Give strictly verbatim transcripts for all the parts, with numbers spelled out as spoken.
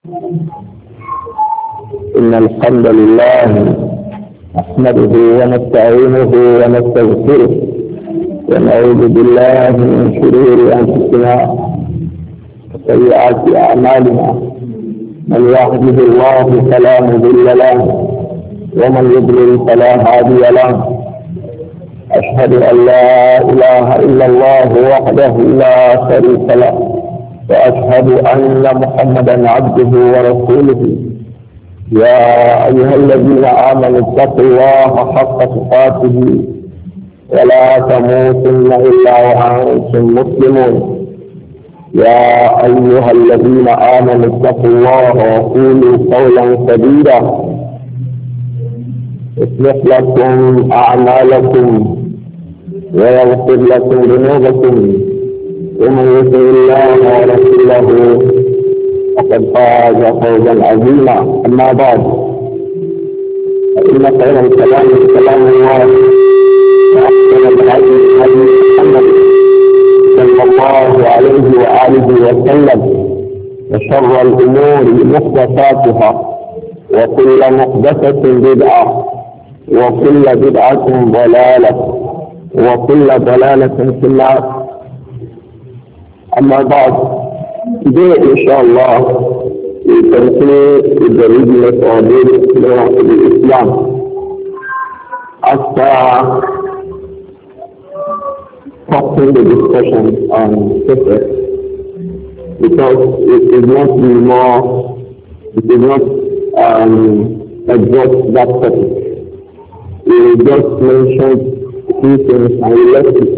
إن الحمد لله نحمده ونستعينه ونستغفره ونعوذ بالله من شرور أنفسنا وسيئات أعمالنا. من يهده الله فلا مضل له ومن يضلل فلا هادي له. أشهد أن لا إله إلا الله وحده لا شريك له وأشهد أن محمدا عبده ورسوله. يا أيها الذين آمنوا اتقوا الله حق تقاته ولا تموتن إلا وأنتم مسلمون. يا أيها الذين آمنوا اتقوا الله وقولوا قولا سديدا يصلح لكم أعمالكم ويغفر لكم ذنوبكم ومن يطع الله ورسوله فقد فاز فوزا عظيما. أما بعد فإن خير الكلام كلام الله وأحسن الهدي هدي محمد صلى الله عليه وآله وسلم وشر الأمور محدثاتها وكل محدثة بدعة وكل بدعة ضلالة وكل ضلالة في النار. أما بعد, today inshallah we continue with the reading of our daily prayer in Islam after stopping the discussion on faith, because it is not more, it is not um, exhaust that topic. We just mentioned a few things and we left it,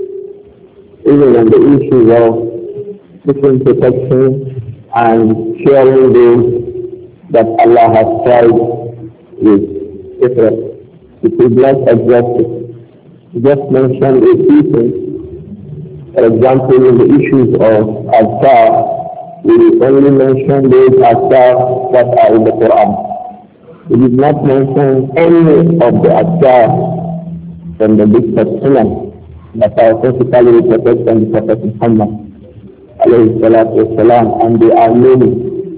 even on the issue of seeking protection and sharing those that Allah has tried with Israel. It is not exhaustive. Just mention a few things. For example, in the issues of Azkar, we only mention those Azkar that are in the Quran. We did not mention any of the Azkar from the book of Sunnah that are specifically reported from the Prophet Muhammad alayhi salatu wasalam, and they are many.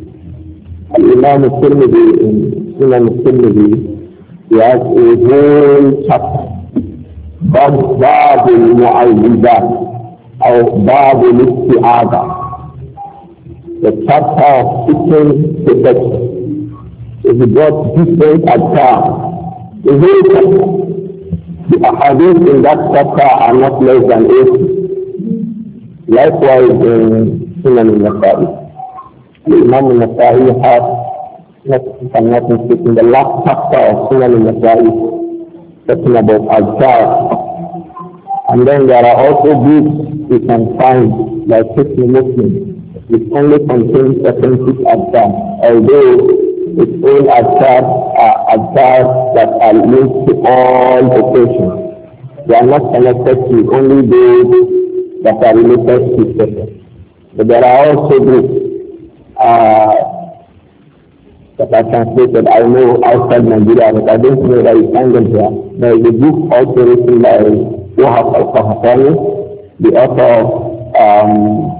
Al-Imam al-Tirmidhi in Sunan al-Tirmidhi, he has a whole chapter, Bab al-Mu'awwidat or Bab al-Isti'adha, the chapter of seeking protection. So he got different adhkar. The whole chapter, the ahadith in that chapter are not less than eighty. Likewise in Sunan al-Nasa'i, Imam al-Nasa'i has, not, if I'm not mistaken, the last chapter of Sunan al-Nasa'i talking about Azkar. And then there are also books you can find like Hisn Muslim, which only contains authentic Azkar, although its own Azkar are Azkar that are linked to all occasions. They are not connected to only those that are related to faith. But there are also groups uh, that are translated, I know, outside Nigeria, but I don't know that you find them here. There is a book also written by Wahab al-Qahtani, the author of um,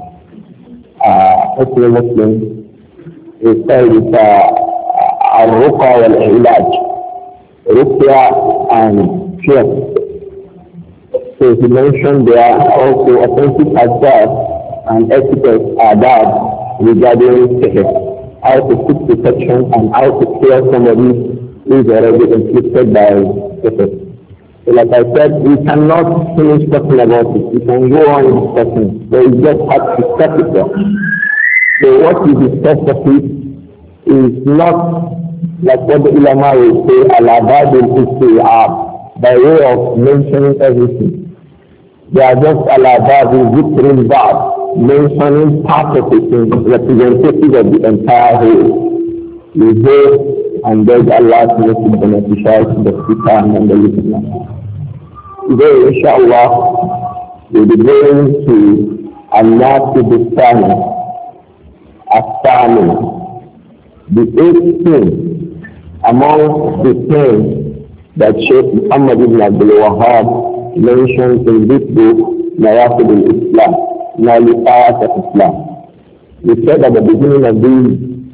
uh, Muslim. It's called uh, Al-Ruqa wal-Ilaj, Ruqya and Cure. So he mentioned there are also authentic adab and etiquette adab regarding sihr, how to seek protection and how to cure somebody who is already inflicted by sihr. So like I said, we cannot finish talking about it. We can go on discussing, but we just have to stop it there. So what we discuss of it is not like what the ulama will say, al-abad al-isti'ab, by way of mentioning everything. They are just al-abad al-zikr, mentioning part of it, representative of the entire whole. We hope and beg Allah to make it beneficial to the speaker and the listener. Today, inshallah, we'll be going to al-Nasib al-Thani, al-Thani, the eighth thing among the things that Shaykh Muhammad ibn Abdul Wahhab mentioned in this book, Nawaqid al-Islam, Nullifiers of Islam. We said at the beginning of this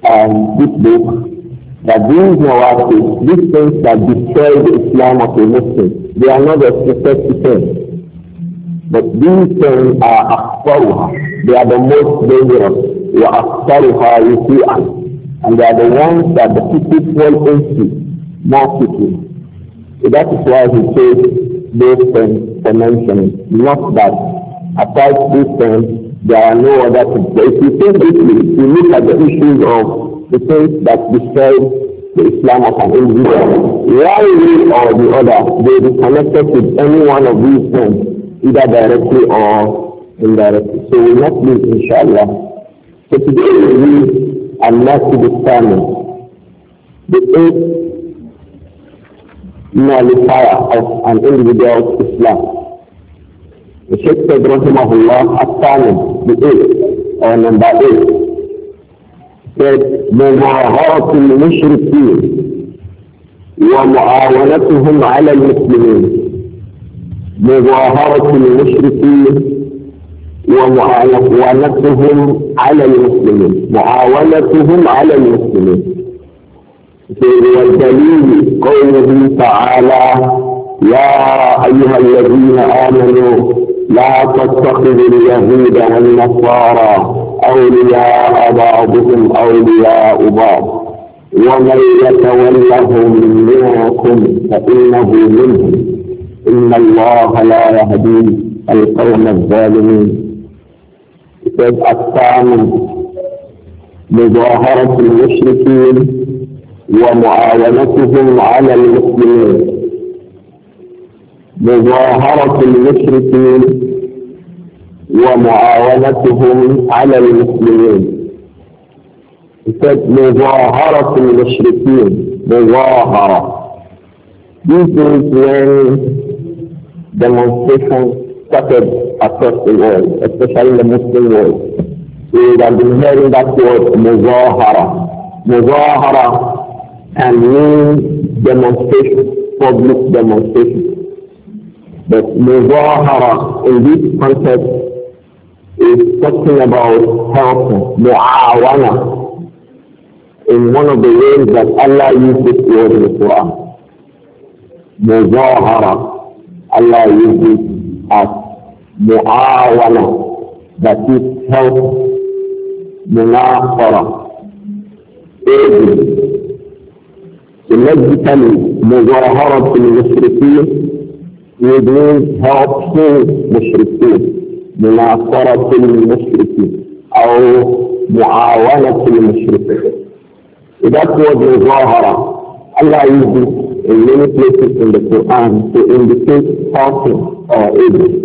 um, this book that these nawaqis, these things that destroy the Islam of a Muslim, they are not expected to things. But these things are akhtaruha. They are the most dangerous. Wa akhtaruha yufi'an. And they are the ones that the people fall into more quickly. So that is why he says those things for mentioning. Not that aside these things, there are no other things. But if you think deeply, if you look at the issues of the things that destroy the Islam of an individual, one way or the other, they be connected with any one of these things, either directly or indirectly. So we must live, inshallah. So today we read al-Nasib al-Thamin, the eighth nullifier of an individual's Islam. The Shaykh said, rahimahullah, al-Thamin, the eighth, or number eight, said, مظاهرة المشركين ومعاونتهم على المسلمين. مظاهرة المشركين ومعاونتهم على المسلمين. معاونتهم على المسلمين. والدليل قوله تعالى يا أيها الذين آمنوا لا تتخذوا اليهود والنصارى أولياء بعضهم أولياء بعض ومن يتولهم منكم فإنه منهم إن الله لا يهدي القوم الظالمين. الثامن مظاهرة المشركين ومعاونتهم على المسلمين. مظاهرة المشركين ومعاونتهم على المسلمين. مظاهرة المشركين. مظاهرة. This is when demonstrations started across the world, especially in the Muslim world. We have been hearing that word muzahara. Muzahara can mean demonstration, public demonstration. But muzahara in this context is talking about helping, mu'awana, in one of the ways that Allah used this word in the Quran. Muzahara, Allah used it as mu'awana, that is help, munafara, aiding. So logically, muzahara to mushrikeen would mean helping mushrikeen. مناصرة المشركين أو معاونة المشركين. So that word مظاهرة, Allah used it in many places in the Quran to indicate helping or aiding.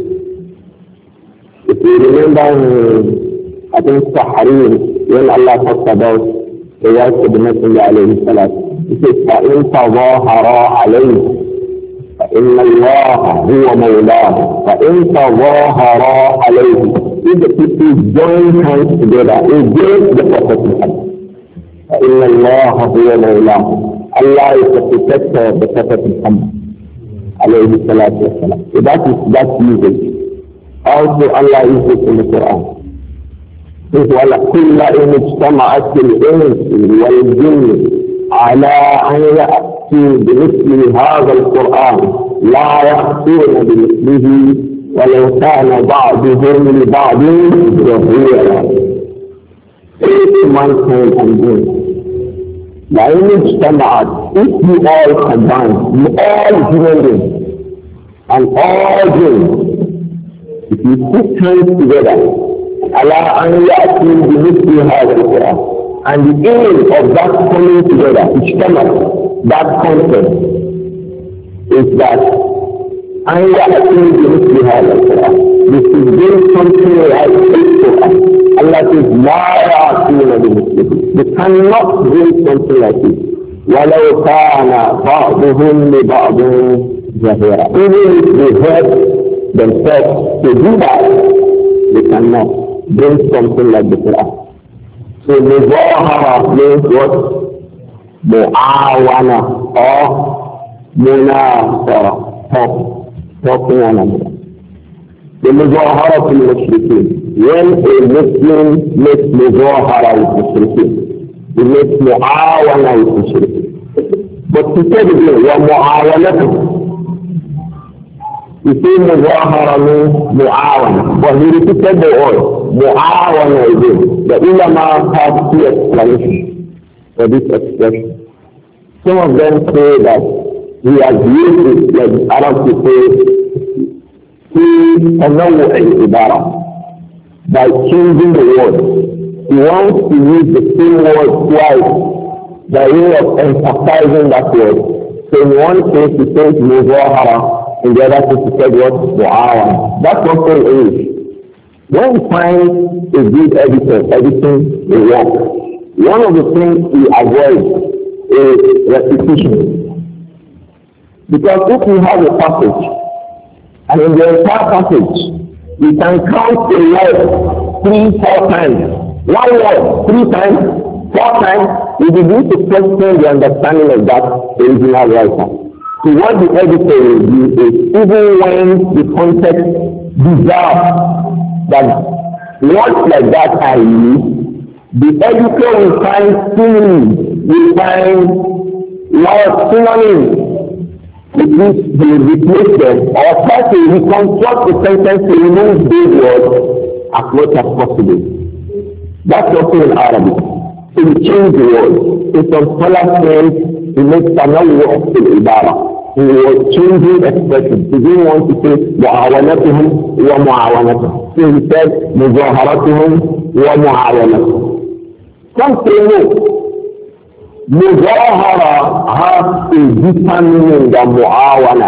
If you remember, uh, I think Tahrim, when Allah talked about the wife of the Messenger alayhi salam, he says, فَإِنْ تَظَاهَرَا عَلَيْهِ فإن الله هو مولاه فإن تظاهرا عليه. If the people join hands together against the Prophet Muhammad, فإن الله هو مولاه. Allah is the protector of the Prophet Muhammad عليه الصلاة والسلام. So that is that usage. Also Allah uses it in the Quran. وَلَكُلَّ إِنِ اجْتَمَعَتِ الْإِنسِ وَالْجِنِّ على أن يأتوا بمثل هذا القرآن لا يأتون بمثله ولو كان بعضهم لبعض ظهيرا. If mankind and beings, لأن اجتمعت, if you all combine, you all human beings and all beings, if you put hands together, على أن يأتوا بمثل هذا القرآن, and the aim of that coming together, ijtama, that concept, is that Allah actually gives you هذا القرآن. This is doing something like this Quran. Allah says, لا يأتون بمثله. They cannot bring something like this. ولو كان بعضهم لبعض ظهيرا. Even if they help themselves to do that, they cannot bring something like the Quran. So muzahara means what? Mu'awana or munasara, help, helping one another. The muzahara to mushrikeen. When a Muslim makes muzahara with mushrikeen, It makes mu'awana with the shirk. But he said again, wa mu'awanatuhum. You see muzahara means mu'awana. But he repeated the word mu'awana again. The ulama have two explanations for this expression. Some of them say that he has used it like Arab to say في تنوع العبارة by changing the word. He wants to use the same word twice by way of emphasizing that word. So in one case he says muzahara, in the other case he said what? Mu'awana. That's also English. When we find a good editor editing the work, one of the things he avoids is repetition. Because if you have a passage, and in the entire passage, you can count a word three, four times. One word, three times, four times, you begin to question the understanding of that original writer. So what the editor will do is, even when the context deserves that words like that are used, the editor will find similes, will find words synonyms, which means they will replace them or try to reconstruct the sentence to remove those words as much as possible. That's also in Arabic. So we change the word. So some scholars say he makes tanawwu fil ibara. He was changing expressions. He didn't want to say mu'awanatuhum wa mu'awanatuhum. So he said muzaharatuhum wa mu'awanatuhum. Some say no. Muzahara has a deeper meaning than mu'awana.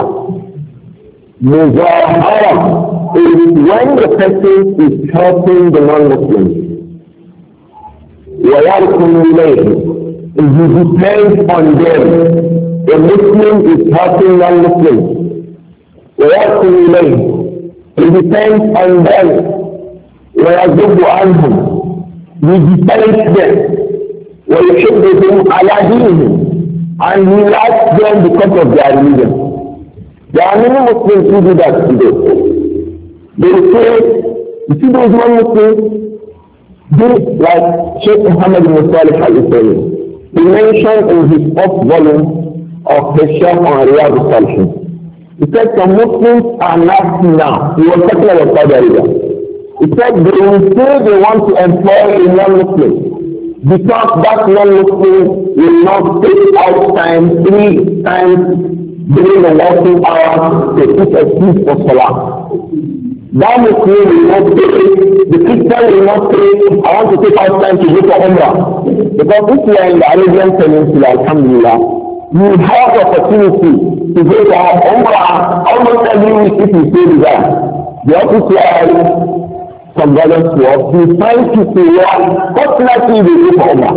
Muzahara is when the person is helping the non-Muslims. وَيَرْكُمْ إِلَيْهِ If you depend on them, the Muslim is helping non-Muslims. وَيَرْكُمْ إِلَيْهِ He depends on them. وَيَجُبُ عَنْهُمْ He depends them. وَيُحِبُّهُمْ عَلَى دِينِهِمْ And he likes them because of their religion. There are many Muslims who do that today. They say, you see those non-Muslims, do like Sheikh Muhammad bin Salih al-Uthaymin. He mentioned in his first volume of his Sharh on Riyadh al-Salihin. He said some Muslims are nasty now. He was talking about Saudi Arabia. He said they will say they want to employ a non-Muslim, because that non-Muslim will not take out time three times during the working hours to put a seat for Salah. That Muslim will not say, the Christian will not say, I want to take out time to go for Umrah. Because if you are in the Arabian Peninsula, Alhamdulillah, you have the opportunity to go for Umrah almost every week if you stay there. The office where some brothers work, you find people who are fortunately they go for Umrah.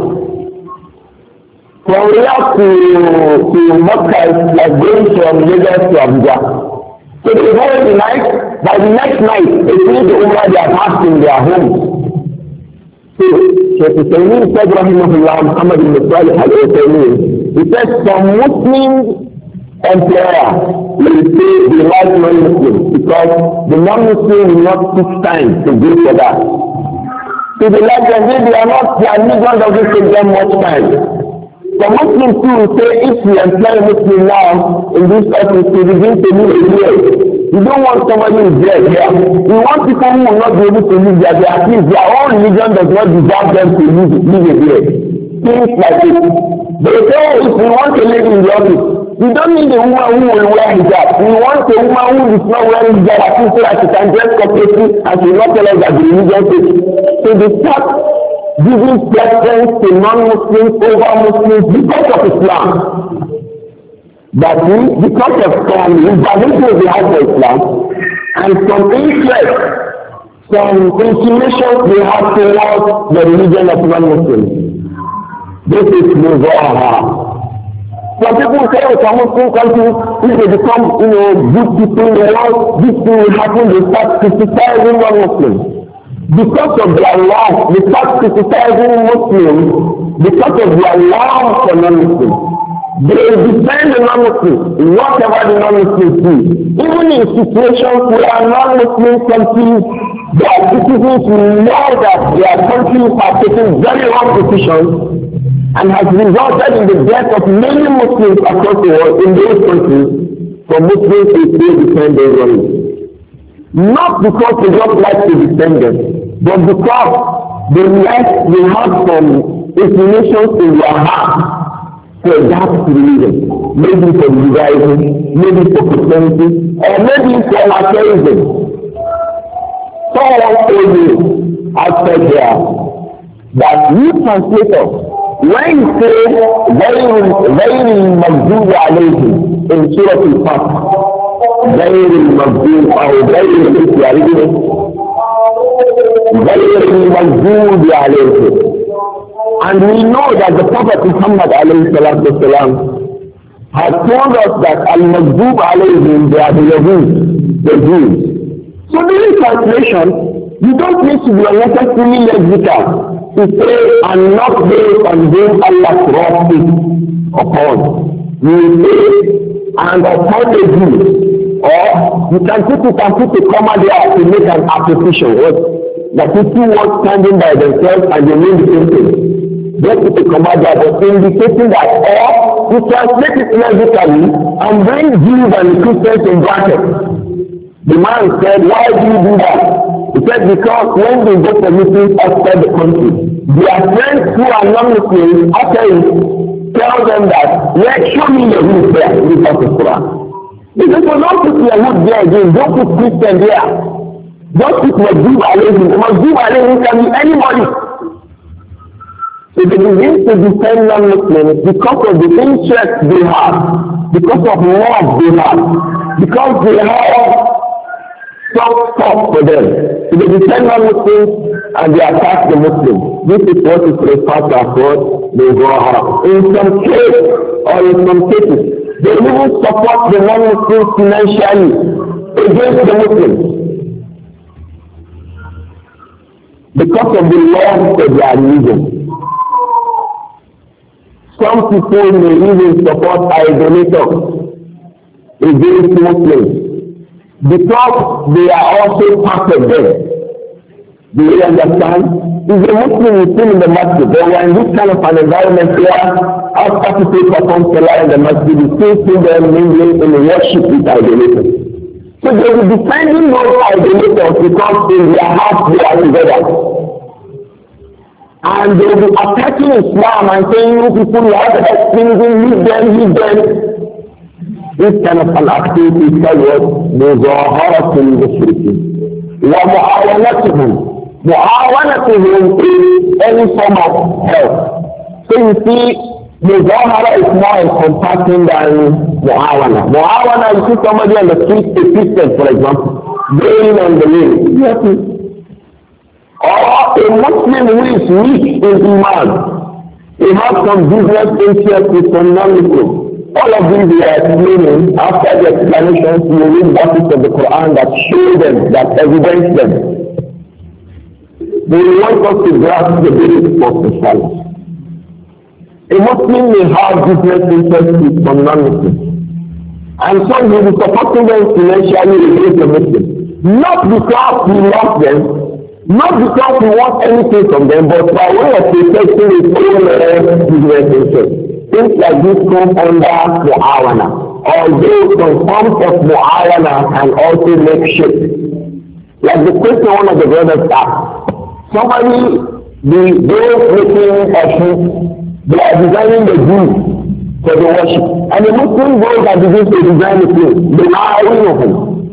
From Riyadh to, to Makkah is like going from Lagos to Abuja. So they go in the night, by the next night, they finish the Umrah they are passed in their homes. So, Shaykh Hussaini said, Rahimahullah, Muhammad ibn Salih al-Uthaymin, he said, some Muslim employer will say they like non-Muslims because the non-Muslim will not take time to go for that. So they like them, they are not, their religion doesn't take them much time. The Muslims too will say, if we employ a Muslim now in this office to begin to live a year, you don't want somebody who is there here. You want people who will not be able to live there. At least their own religion does not deserve them to live, live a year. Things like this. They say, if we want to live in the office, we don't need a woman who will wear hijab. We want a woman who is not wearing hijab at least so that she can dress completely and she will not tell us that the religion is. So they start giving preference to non-Muslims over Muslims because of Islam. That means because of some reservations they have for Islam and some interest, some inclinations they have towards the religion of non-Muslims. This is Muzahara. Some people say, oh, some Muslim countries, if they become, you know, good people in the world, this thing will happen, they start criticizing non-Muslims. Because of their love, they start criticizing Muslims because of their love for non-Muslims. They defend the non-Muslims, whatever the non-Muslims do. Even in situations where non-Muslim countries, their citizens will know that their countries are taking very wrong positions, and has resulted in the death of many Muslims across the world in those countries for Muslims to still defend their rights. Not because they don't like to defend them, but because they like they have some inclinations in their heart for that religion. Maybe for Judaism, maybe for Christianity, or maybe for materialism. Someone told me outside there that you translators, when you say very very magdubi alayhi in Surah Al-Fatih, very magdubi or very magdubi very magdubi alayhi, and we know that the Prophet Muhammad alayhi salatu wasalam has told us that al-maghdub alayhim, they are the Yahud, the Jews. So during translation, you don't need to be unnecessarily lexical to say and not based on whom Allah brought it upon. You say and upon the Jews, or you can put you can put a comma there to make an application. That people words standing by themselves and they mean the same thing. Don't put a comma there, but indicating that, or you translate it logically and bring Jews and Christians in brackets. The man said, why do you do that? He said, because when they go for meetings outside the country, their friends who are non-Muslims after it tell them that, yeah, show me your root there in the Quran. He said, well, don't put your root there again, don't put Christian there. Don't put Maghdub alayhim. Maghdub alayhim can be anybody. So they begin to defend non-Muslims because of the interest they have, because of love they have, because they have soft spot for them. So they defend non-Muslims and they attack the Muslims. This is what is referred to as what they go around. In some cases, or in some cases, they even support the non-Muslims financially against the Muslims because of the love of their religion. Some people may even support idolaters against Muslims because they are also part of them. Do you understand? If a Muslim is still in the masjid, or in this kind of an environment where after people perform salah in the masjid, you still see them mingling in the worship with idolaters. So they will be defending those idolaters because in their hearts they are together. And they will be attacking Islam and saying, you people who have extremism, leave them, leave them. This kind of an activity is called مظاهرة المشركين. ومعاونتهم. Mu'awanatuhum is any form of help. So you see, Muzahara is more encompassing than Mu'awana. Mu'awana, you see somebody on the street, a Christian, for example, going on the lane. Yes. Or a Muslim who is weak in Iman. He has some business interest with some non-Muslim. All of these we are explaining. After the explanations, you read verses of the Quran that show them, that evidence them. They want us to grasp the basic of the Salah. A Muslim may have business interests with some non-Muslims. And some will be supporting them financially against the Muslims. Not because we love them, not because we want anything from them, but by way of protecting his own business interests. Things like this come under Mu'awana. Although some forms of Mu'awana can also make shape. Like the question one of the brothers asked. Somebody, the those making Oshun, they are designing the Jews for the worship. And the Muslim goes and begins to design the thing. They are aware of him.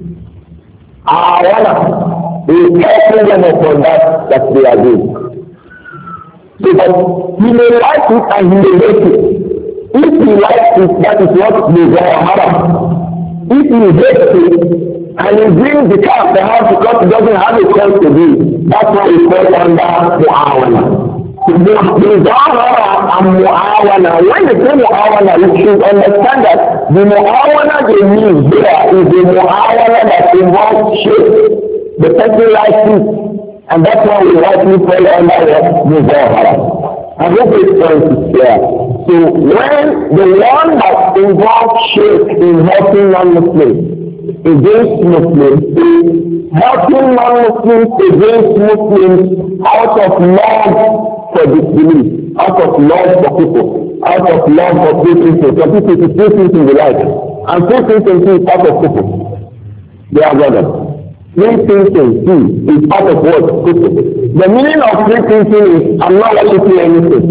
Awana is helping them upon that that they are doing. So that he may like it and he may hate it. If he likes it, that is what they are haram. If he hates it, and he brings the car of the house because he doesn't have a chance to do. That's why we call under Mu'awana. The Mu'awana and Mu'awana, when they say Mu'awana, you should understand that the Mu'awana they mean here is the Mu'awana that involves shirk. The person likes it, and that's why we likely call under Muzahara. I hope this point is clear. So when the one that involves shirk in helping non-Muslims, against Muslims, helping non-Muslims against Muslims out of love for disbelief, out of love for people, out of love for people. Some people to see things in the life, and see things in things out of people. They are brothers. Free thinking too is part of what people. The meaning of free thinking is I'm not worshiping anything.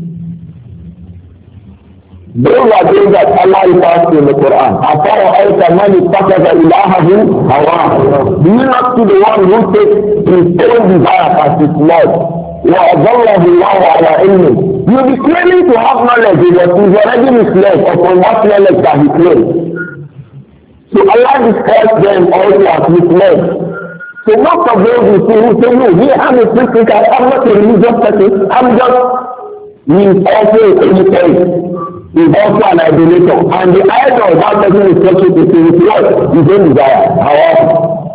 Those are things that Allah refers to in the Quran. أَفَرَأَيْتَ مَنِ اتَّخَذَ إِلَٰهَهُ هَوَاهُ. Do you not see the one who takes his own desire as his Lord? وَأَضَلَّهُ اللَّهُ عَلَىٰ عِلْمٍ. You will be claiming to have knowledge, but he is already misled upon what knowledge that he claims. So Allah describes them also as misled. So most of those who say, who say, no, me, I'm a free thinker, I'm not a religious person, I'm just, he is also a Trinitarian. He is also an idolator. And the idol of that person is worship is his what? His own desire. However,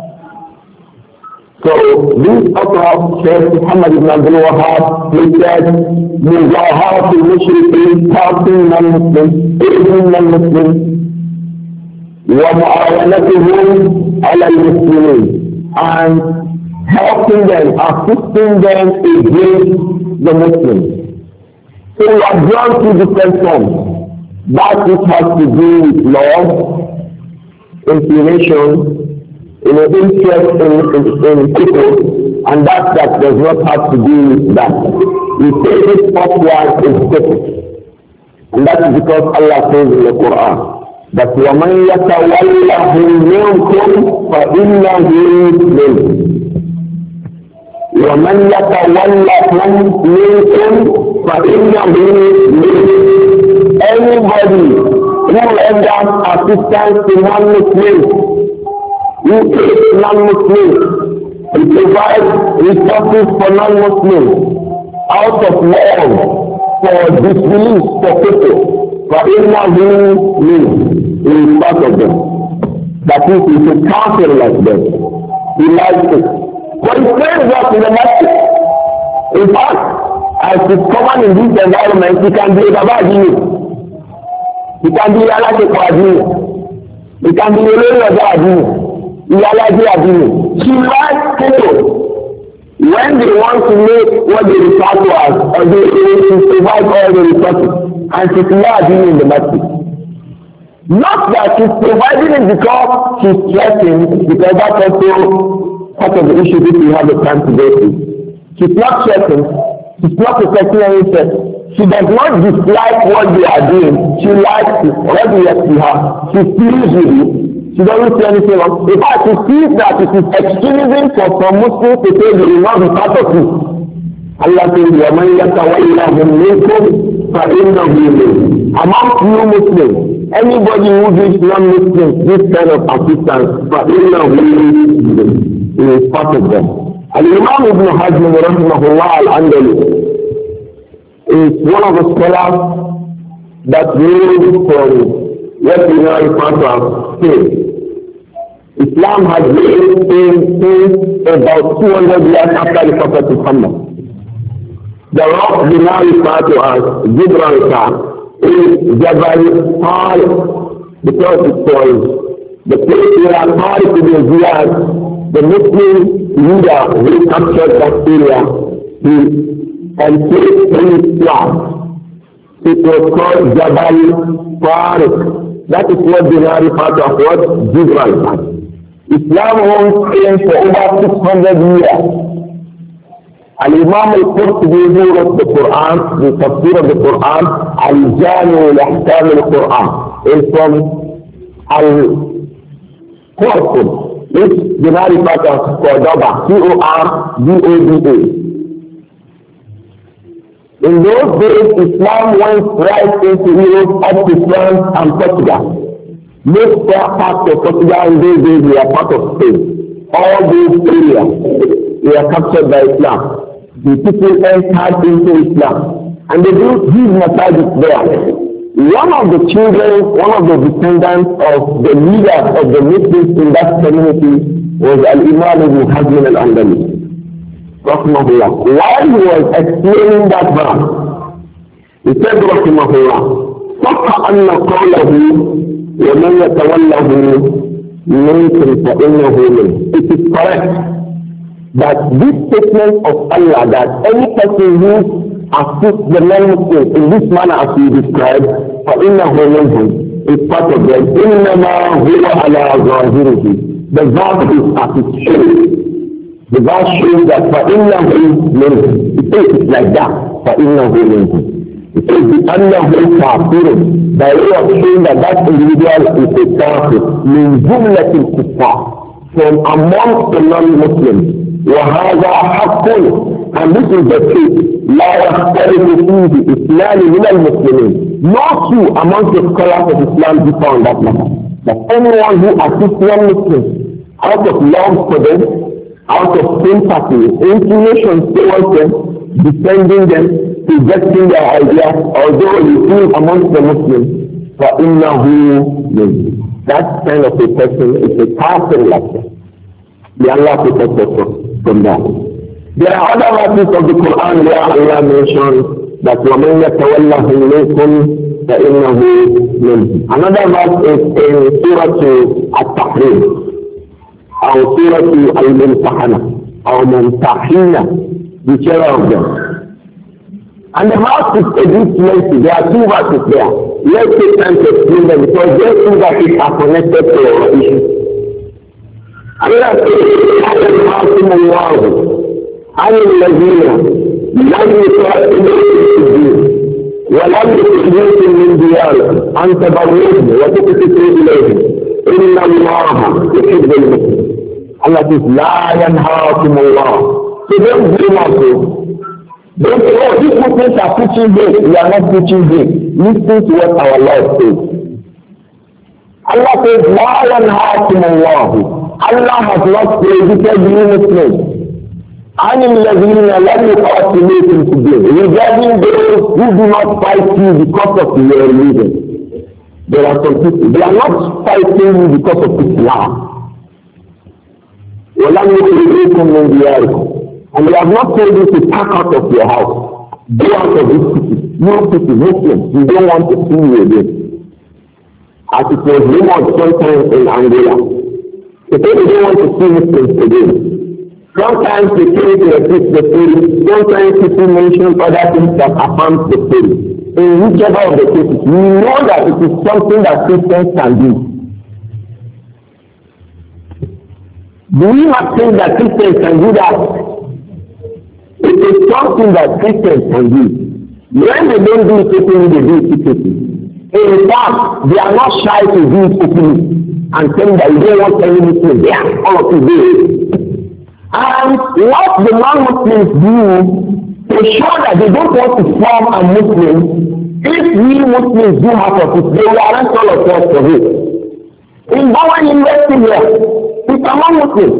so this author, Shaykh Muhammad ibn Abdul Wahhab, he said, مُظَاهَرَةُ الْمُشْرِكِينَ helping non-Muslims, aiding non-Muslims, وَمُعَاوَنَتُهُمْ عَلَى الْمُسْلِمِينَ and helping them, assisting them against the Muslims. So we are drawn to different forms. That which has to do with love, inclination, you know, interest in, in, in people, and that that does not have to do with that. We say this first one is people. And that is because Allah says in the Quran that وَمَنْ يَتَوَلَّهُمْ مِنْكُمْ فَإِنَّهُ مِنْهُمْ. وَمَنْ يَتَوَلَّهُمْ مِنْكُمْ فَإِنَّهُ مِنْهُمْ. Anybody who renders assistance to non-Muslims, who takes non-Muslims, who provides resources for non-Muslims out of love for disbelief for people, فَإِنَّهُ مِنْهُمْ. He is part of them. That is, he is a counselor like them. He likes it. But he prays up in the masjid. In fact, as is common in this environment, he can be a Baba. He can be Yalaje Adini. He can be Yolori Oja Adini. Yalaje Adini. She likes people. When they want to make what they refer to as, or they, they provide all the resources, and she's not Adini in the masjid. Not that she's providing it because she's stressing, because that's also part of the issue that we have the time to go through. She's not stressing. She's not protecting anything. She does not dislike what they are doing. She likes it. Whatever you see her, she pleased with it. She doesn't say anything wrong. In fact, she sees that it is extremism for some Muslims to say they will not be part of it. Allah says, وَمَنْ يَتَوَلَّهُمْ مِنْكُمْ فَإِنَّهُ مِنْهُمْ. Among you Muslims, anybody who gives non-Muslims this kind of assistance, فَإِنَّهُ مِنْهُمْ. He is part of them. Al-Imam Ibn Hazm rahimahullah al-Andalus is one of the scholars that moved from what we now refer to as Spain. Islam has been in Spain since about two hundred years after the Prophet Muhammad. The rock we now refer to as Gibraltar is Jabal Tariq, because it was the place where Tariq ibn Ziyad, the Muslim leader who captured that area, he and placed in Islam. It was called Jabal Tariq. That is what they now refer to as what? Gibraltar. Islam owns Spain for over six hundred years. Al-Imam al-Qurtubi who wrote the Quran, the tafsir of the Quran, Al-Jami al-Ahkam al-Quran, is from Al-Qurtub, which they now refer to as Cordoba, C O R D O B A. In those days, Islam went right into Europe up to France and Portugal. Most parts of Portugal in those days were part of Spain. All those areas were captured by Islam. The people entered into Islam. And they built huge masajid there. One of the children, one of the descendants of the leaders of the Muslims in that community was Al-Imam Ibn Hazm al-Andalus. Rahimahullah. While he was explaining that verse, he said, Rahimahullah, صح أن قوله ومن يتوله منكم فإنه منه. It is correct that this statement of Allah, that any person who assist the non-Muslims in this manner as we described, فَإِنَّهُ مِنْهُمْ is part of them. إِنَّمَا هُوَ عَلَى ظَاهِرِهِ. The verse is as it shows. The verse shows that فَإِنَّهُ مِنْهُمْ. It says it's like that. فَإِنَّهُ مِنْهُمْ. It says بِأَنَّهُ كَافِرٌ. By way of showing that that individual is a kafir. مِنْ جُمْلَةِ الْكُفَّارِ. From amongst the non-Muslims. وَهَذَا حَقٌّ. And this is the truth. لَا يَخْتَلِفُ فِيهِ إِثْنَانِ مِنَ الْمُسْلِمِينَ. No two amongst the scholars of Islam differ on that matter. That anyone who assists non-Muslims out of love for them, out of sympathy, inclination towards them, defending them, rejecting their ideas, although you feel amongst the Muslims, فَإِنَّهُ مِنْهُمْ. That kind of a person is a kafir like that. May Allah protect us from that. There are other verses of the Quran where Allah mentions that وَمَنْ يَتَوَلَّهُ مِنْكُمْ فَإِنَّهُ مِنْهُمْ. Another verse is in Surah At-Tahrim, or Surah Al-Mumtahana, or Mumtahina, whichever of them. And the verse is a bit lengthy. There are two verses there. Let's take time to explain them because those two verses are connected to our issue. Allah says, عن الذين لم يقاتلوكم في الدين ولم يخرجوكم من دياركم أن تبروهم وتقسطوا إليهم إن الله يحب المسلمين. Allah says, لا ينهاكم الله. So don't blame us. Don't say, oh, these Muslims are preaching this. We are not preaching this. Listen to what our Lord says. Allah says, لا ينهاكم الله. Allah has not prohibited you Muslims. عن الذين لم يقاتلوكم في الدين. Regarding those who do not fight you because of your religion. There are some people, they are not fighting you because of Islam. وَلَمْ يُخْرِجُوكُمْ مِنْ دِيَارِكُمْ. And we have not told you to pack out of your house. Go out of this city. No city, Muslims, you don't want to see you again. As it was rumored sometimes in Angola. They say they don't want to see Muslims again. Sometimes they try to repeat the story. Sometimes people mention other things that affirm the story. In whichever of the cases, we know that it is something that Christians can do. Do we not think that Christians can do that? It is something that Christians can do. When they don't do it openly, they do it secretly. In fact, they are not shy to do it openly and saying that you don't want any Muslim. Yeah, all of you do it. And what the non-Muslims do to show that they don't want to form a Muslim, if we Muslims do half of it, they will arrest all of us for it. In Bowen University here, it's among Muslims.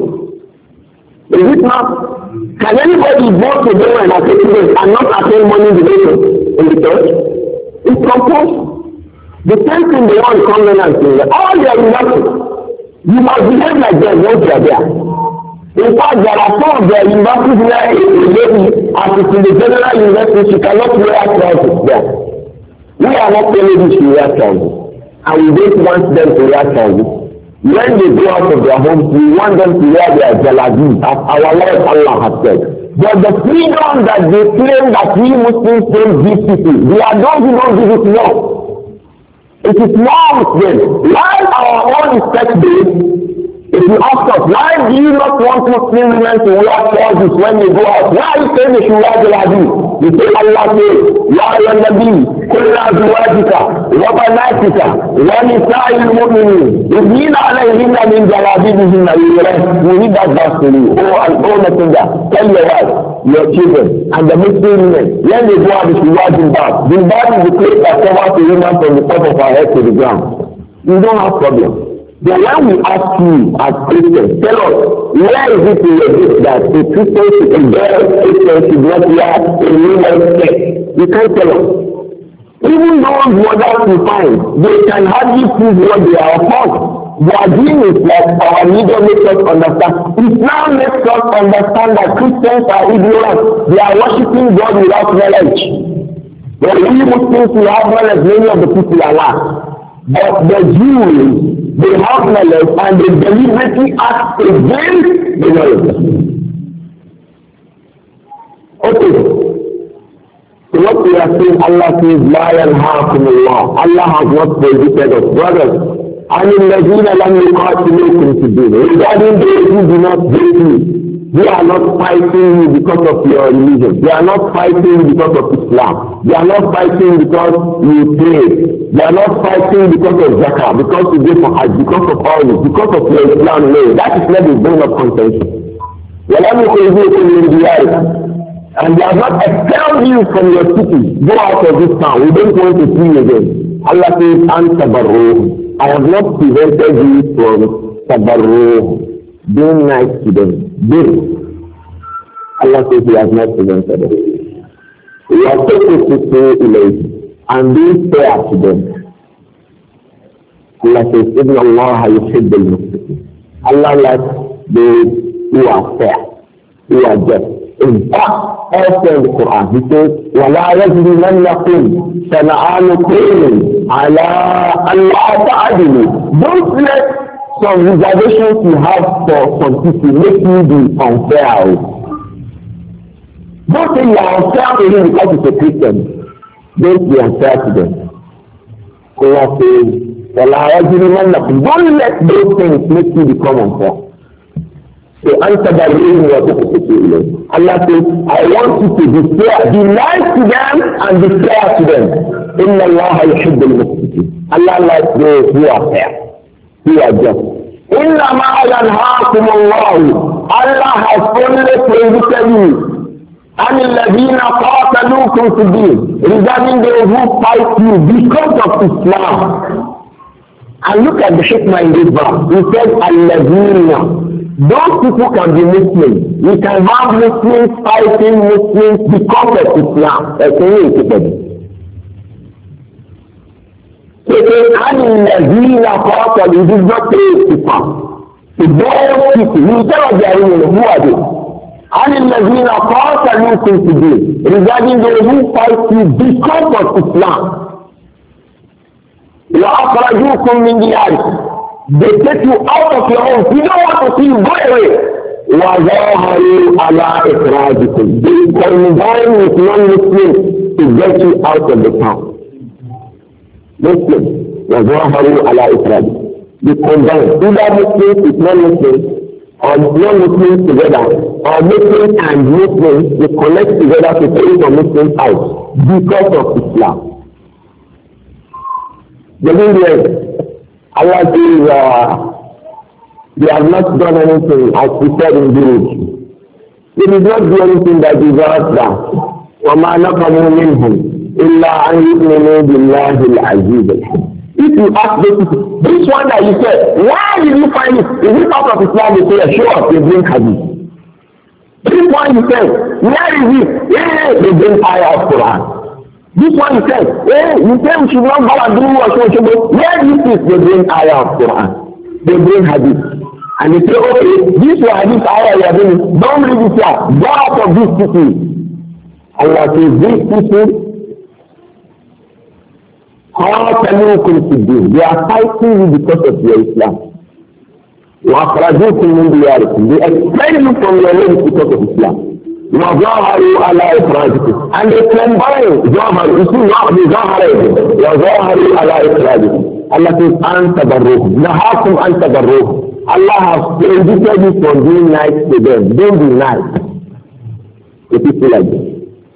Is it not? Can anybody go to Bowen as a student and not attend morning devotion in the church? It's composed. The same thing they want covenant in all their universities. You must behave like them once you are there. In fact, there are some of the universities where maybe as it in the general university, you cannot wear trousers there. We are not telling you to wear trousers. And we don't want them to wear trousers. When they go out of their homes, we want them to wear their jalabi, as our Lord Allah has said. But the freedom that they claim that we Muslims don't give people, they are those who don't give it more. It is more with them. While our own is sex-based, if you ask us, why do you not want Muslim women to wear trousers when they go out? Why are you saying they should wear jalabi? You say Allah says, Ya ayyuhan nabi, qul li azwajika wa banatika wa nisa'il mu'minin yudnina alayhinna min jalabibihinna. We need that verse for you. Oh, and oh messenger, tell your wife, your children, and the Muslim women, when they go out, they should wear jilbab. Jilbab is the place that covers the woman from the top of her head to the ground. You don't have problem. Then when we ask you as Christians, tell us, where is it in your book that a Christian should enjoy Christian should not wear a woman's sex? You can't tell us. Even those mothers we find, they can hardly prove what they are upon. Their dream is like our leader makes us understand. Islam makes us understand that Christians are ignorant. They are worshipping God without knowledge. But we Muslims, we have knowledge, many of the people are not. But the Jews, they have knowledge and they deliberately act against the knowledge. Okay. So what we are saying, Allah says, La yanhaakum Allah. Allah has not prohibited us. Brothers, and in Medina, let me continue to do. Regarding those who do not hate you, they are not fighting you because of your religion. They are not fighting you because of Islam. They are not fighting because you pray. They are not fighting because of zakah, because you go for hajj, because of all this, because of your Islam. No, that is not the bone of contention. وَلَمْ يُخْرِجُوكُمْ مِنْ دِيَارِكُمْ. And they have not expelled you from your city. Go out of this town. We don't want to see you again. Allah says, أَنْ تَبَرُّوهُمْ. I have not prevented you from tabarruh, being nice to them. Being. Allah says He has not prevented us. We are supposed to say ilayhi and be fair to them. Allah says, إِنَّ اللَّهَ يُحِبُّ الْمُقْسِطِينَ. Allah likes those who are fair, who are just. In fact, also in the Quran, He says, وَلَا يَجْرِمَنَّكُمْ شَنَآنُ قَوْمٍ عَلَىٰ أَلَّا تَعْدِلُوا. Don't let some reservations you have for some people make you be unfair. Don't say you are unfair to him because he's a Christian. Don't be unfair to them. Allah says, وَلَا يَجْرِمَنَّكُمْ. Don't let those things make you become unfair. So answer that reading what you Allah says, I want you to be fair, be nice to them and be fair to them. Inna Allah yuhibbu al-muqsitin. Allah likes those who are fair, who are just. Inna ma yanhaakum Allah. Allah has only prohibited you. And الذين قاتلوكم في الدين, regarding those who fight you because of Islam. And look at the hikmah in this verse. He said, الذين. Those people can be Muslims. We can have Muslims fighting Muslims because of Islam. That's only it. So and in Nazina Qatal, it is not paid to come. So those people, you tell us they are in, who are they? And in Nazina Qatal, you think to do regarding those who fight you because of Islam. وَأَخْرَجُوكُمْ مِنْ دِيَارِكُمْ. They take you out of your home. You don't want to see you go away. وَظَاهَرُوا عَلَىٰ إِخْرَاجِكُمْ. They combine with non-Muslims to get you out of the town. Muslims. وَظَاهَرُوا عَلَىٰ إِخْرَاجِكُمْ. They combine either Muslims with non-Muslims or non-Muslims together, or Muslims and Muslims, they connect together to take the Muslims out because of Islam. The Indians, Allah says, uh, they have not done anything as we said in village. They did not do anything that deserves that. وَمَا نَقَمُوا مِنْهُمْ إِلَّا أَنْ يُؤْمِنُوا بِاللَّهِ الْعَزِيزِ الْحَكِيمِ. If you ask this, this one that you said, why did you find it? Is it out of Islam? You say, show us, they bring hadith. This one you said, where is it? Yeah, they bring ayah of Quran. This one you said, hey, you say we should not go and do what we should do. Where this is, they bring ayah of Quran. They bring hadith. And they say, okay, this one hadith ayah you are doing, don't read it here. Go out of these people. Allah says, these people, they are fighting you because of your Islam. وَأَخْرَجُوكُمْ مِنْ دِيَارِكُمْ. They expel you from your land because of Islam. وَظَاهَرُوا عَلَىٰ إِخْرَاجِكُمْ. And they combine ظَاهَرُ. You see now the ظَاهَرُ. وَظَاهَرُوا عَلَىٰ إِخْرَاجِكُم. Allah says, أَنْ تَبَرُّوهُمْ. نَهَاكُمْ أَنْ تَبَرُّوهُمْ. Allah has prohibited you from being nice to them. Don't be nice to people like this.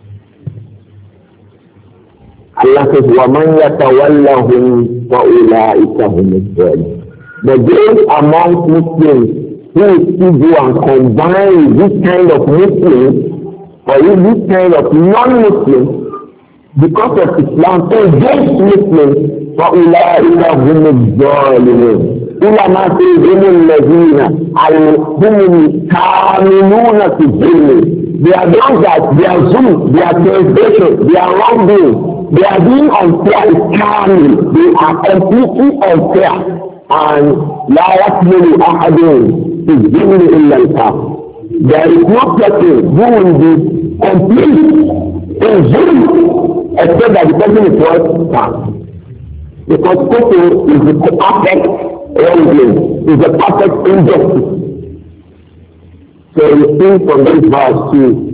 Allah says, وَمَنْ يَتَوَلَّهُمْ فَأُولَٰئِكَ هُمُ الظَّالِمُونَ. But those among Muslims who will go and combine this kind of Muslims or this kind of non-Muslims because of Islam against Muslims, فَأُولَٰئِكَ هُمُ الظَّالِمُونَ. Ulama says, هُمُ الَّذِينَ هُمُ الْكَامِلُونَ فِي الظِّلْمِ. They are those that they are zulm, they are transgression, they are wrongdoing, they are being unfair is kamil, they are completely unfair. And لا يكمل أحد في الظلم إلا الكافر. There is no person who will be complete in zulm except that the person is what? Kafir. Because kufr is the perfect wrongdoing, is the perfect injustice. So you see from this verse too,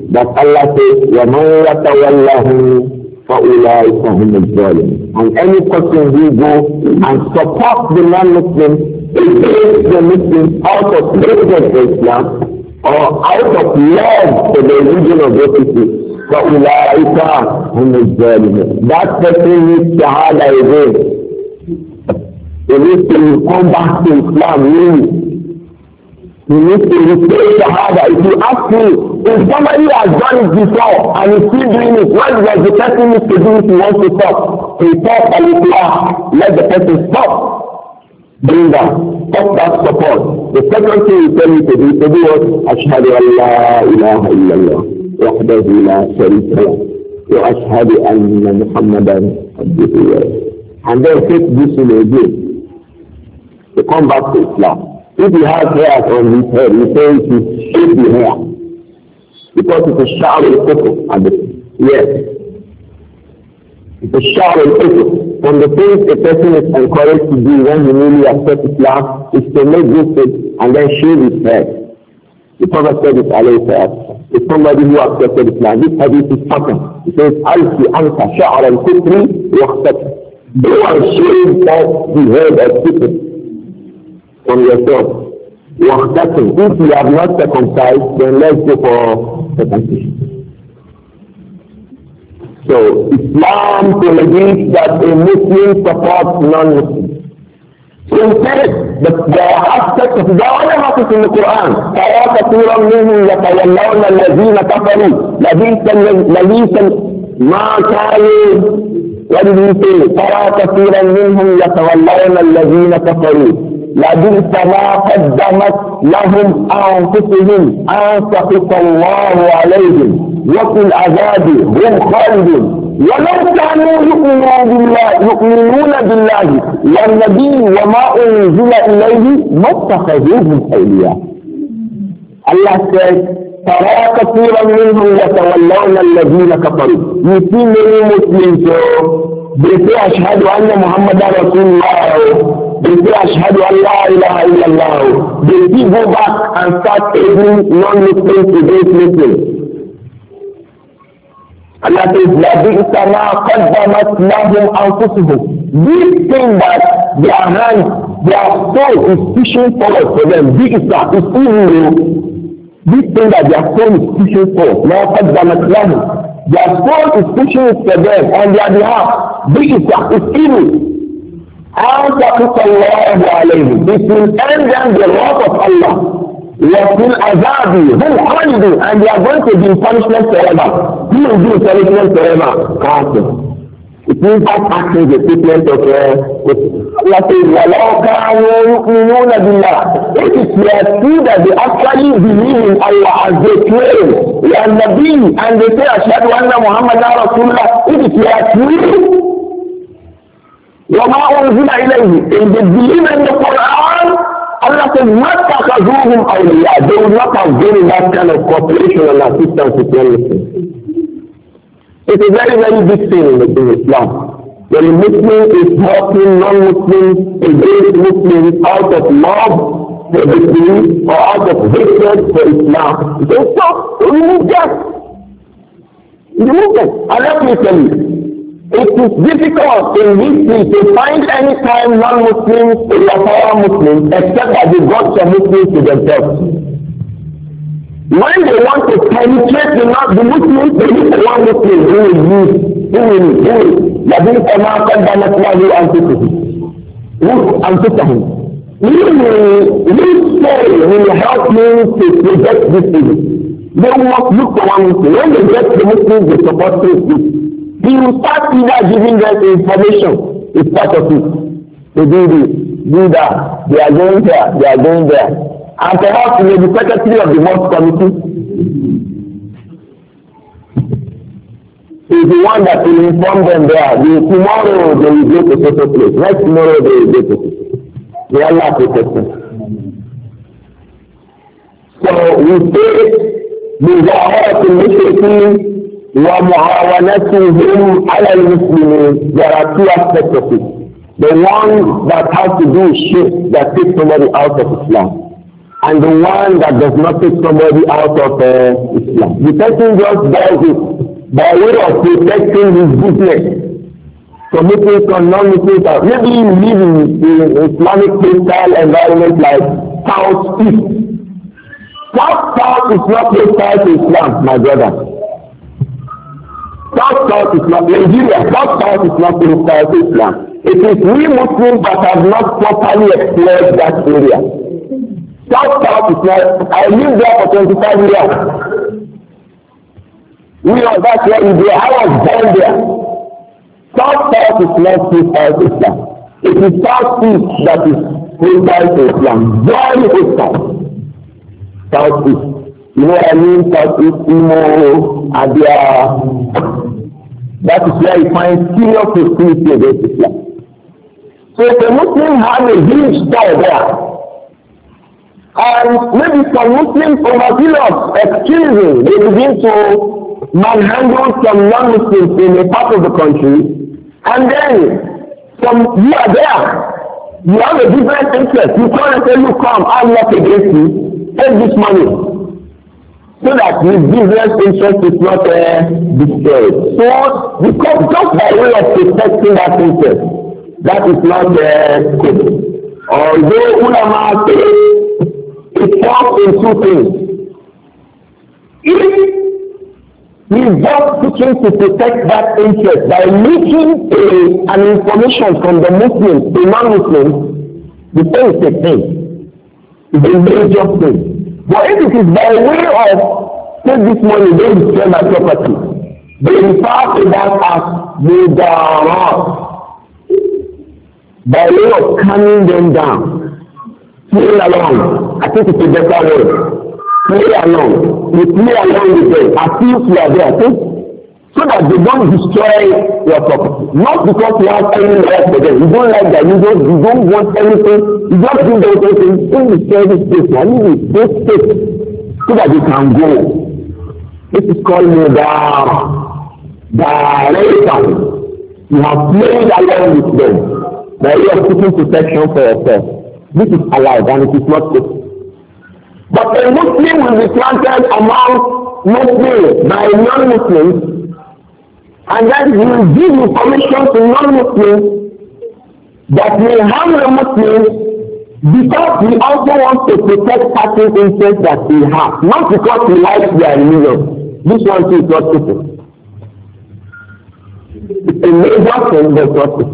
that Allah says, وَمَنْ يَتَوَلَّهُ فَأُولَٰئِكَ هُمُ الظَّالِمُونَ. And any person who goes and supports the non-Muslims against the Muslims out of hatred for Islam or out of love for the religion of those people, فَأُولَٰئِكَ هُمُ الظَّالِمُونَ. That person needs shahada again. He needs to come back to Islam really. You need to replace shahada. If you ask me, if somebody has done it before and is still doing it, what does the person need to do if he wants to stop? He talk and he let the person stop. Bring that. Stop that support. The second thing you tell me to do, to do what? Ashhadu an la ilaha illallah. Wahdahu la sharika lah. Wa ashhadu anna Muhammadan abduhu wa rasuluh. And then take this in again. To come back to Islam. If he has hair on his head, he says he shave the hair. Because it's a shower of kufr. Yes. It's a shower of kufr. From the things a person is encouraged to do when he newly accepts Islam is to make ghusl and then shave his head. The Prophet said it, alayhi salatu. It's somebody who accepted Islam. This hadith is pattern. He says, Alfi anka sha'ar al-kufri waqtat. Go and shave off the head of kufr from yourself. If you have not circumcised, then let's go for circumcision. So Islam prohibits that a Muslim supports non-Muslims. So instead, the, the aspect of the other happens in the Quran. تَرَى كَثِيرًا مِنْهُمْ يَتَوَلَّوْنَ الَّذِينَ كَفَرُوا لَبِئْسَ مَا كَانُوا. What did he say? تَرَى كَثِيرًا مِنْهُمْ يَتَوَلَّوْنَ الَّذِينَ كَفَرُوا لَبِئْسَ مَا قَدَّمَتْ لَهُمْ أَنفُسُهُمْ أَنْ سَخِطَ اللَّهُ عَلَيْهِمْ وَفِي الْعَذَابِ هُمْ خَالِدُونَ وَلَوْ كَانُوا يُؤْمِنُونَ بِاللَّهِ وَالنَّبِيِّ وَمَا أُنزِلَ إِلَيْهِ مَا اتَّخَذُوهُمْ أَوْلِيَاءَ. Allah said, تَرَى كَثِيرًا مِنْهُمْ يَتَوَلَّوْنَ الَّذِينَ كَفَرُوا. You see many Muslims, they say, أَشْهَدُ أَنَّ مُحَمَّدًا رَسُولُ اللَّهِ. They say, Ashhadu an la ilaha illallah. They still go back and start aiding non-Muslims against Muslims. Allah says, لَبِئْسَ مَا قَدَّمَتْ لَهُمْ أَنفُسُهُمْ. This thing that their hand, their soul is pushing forward for them, بِئْسَ is evil. This thing that their soul is pushing forward, مَا قَدَّمَتْ لَهُمْ. Their soul is pushing it for them on their behalf. بِئْسَ is evil. أَنْ تَقِصَ اللَّهُ عَلَيْهِمْ. It will end them the wrath of Allah. وَفِي الْعَذَابِ هُمْ خَالِدُونَ. And they are going to be in punishment forever. Who will be in punishment forever? Kafir. It means that action is a statement of Allah says, وَلَوْ كَانُوا يُؤْمِنُونَ بِاللَّهِ. If it were true that they actually believe in Allah as they claim, وَالنَّبِيِّ, and they say, أَشْهَدُ أَنَّ مُحَمَّدًا رَسُولُ اللَّهِ. If it were true, وَمَا أُنزِلَ إِلَيْهِ, if they believe in the Quran, Allah says, مَا اتَّخَذُوهُمْ أَوْلِيَاءَ. They will not have been in that kind of cooperation and assistance with one Muslim. It's a very, very big thing in, the, in Islam. When a Muslim is helping non-Muslims against Muslims out of love for the belief or out of hatred for Islam, they stop, remove them. Remove them. And let me tell you, it is difficult in history to find any time non-Muslims overpower Muslims except that they got some Muslims to themselves. When they want to penetrate the, the Muslims, they need one Muslim who will use, who will, who will, Nabi Sama Qaddamat Lahu Anfusahum. Who Anfusahum. He will, this say will help me to project this evil. They must look for one Muslim. When they get the Muslims, they support this. He will start either giving them information. It's part of it. To do this, do that. They are going there, they are going there. And perhaps he may be secretary of the mosque committee. He's the one that will inform them there. The, tomorrow they will go to social place. Next tomorrow they will go to social place. May Allah protect them. So we say, بِظَاهَرَةِ الْمُشْرِكِينَ وَمُعَاوَنَتُهُمْ عَلَى الْمُسْلِمِينَ. There are two aspects of it. The one that has to do with shirk that takes somebody out of Islam. and the one that does not take somebody out of uh, Islam. The person just does it by way of protecting his business. So Muslims and non-Muslims are, maybe you live in the Islamic style environment like South East. South South is not hostile to Islam, my brother. South South is not Nigeria. South South is not hostile to Islam. It is we Muslims that have not properly explored that area. South South is not. I lived there for twenty-five years. We are that's where we do. I was born there. South South is not hostile to Islam. It is South East that is hostile to Islam. Very hostile. South East. You know what I mean? South East, Imo, Adia. That is where you find serious hostility against Islam. So if a Muslim has a huge store there, and maybe some Muslims overzealous, extremism, they begin to manhandle some non-Muslims in a part of the country, and then some you are there, you have a different interest, you come and say, you come, I'm not against you, take this money, so that his business interest is not uh, destroyed. So, because just by way of protecting that interest, that is not uh, good. Although ulama say it falls in two things. If he is just seeking to protect that interest by leaking a, an information from the Muslims to non-Muslims, the thing is a thing. It's a major thing. But if it is by way of take this money, don't destroy my property, they refer to that as mudarat. By way of calming them down, play along. I think it's a better word. Play along. You play along with them. I feel you are there, okay? So that they don't destroy your property. Not because you have any right for them. You don't like that. You don't, you don't want anything. You just do those things. Don't destroy this place. I need it. This place. So that you can go. This is called mudar. Direction. You have played along with them. By way of putting protection for yourself. This is allowed and it is not good. But a Muslim will be planted among Muslims by non-Muslims, and then he will give information to non-Muslims that may harm the Muslims because he also wants to protect certain interests that he has, not because he likes their religion. This one too is not good. It's a major thing, but not good.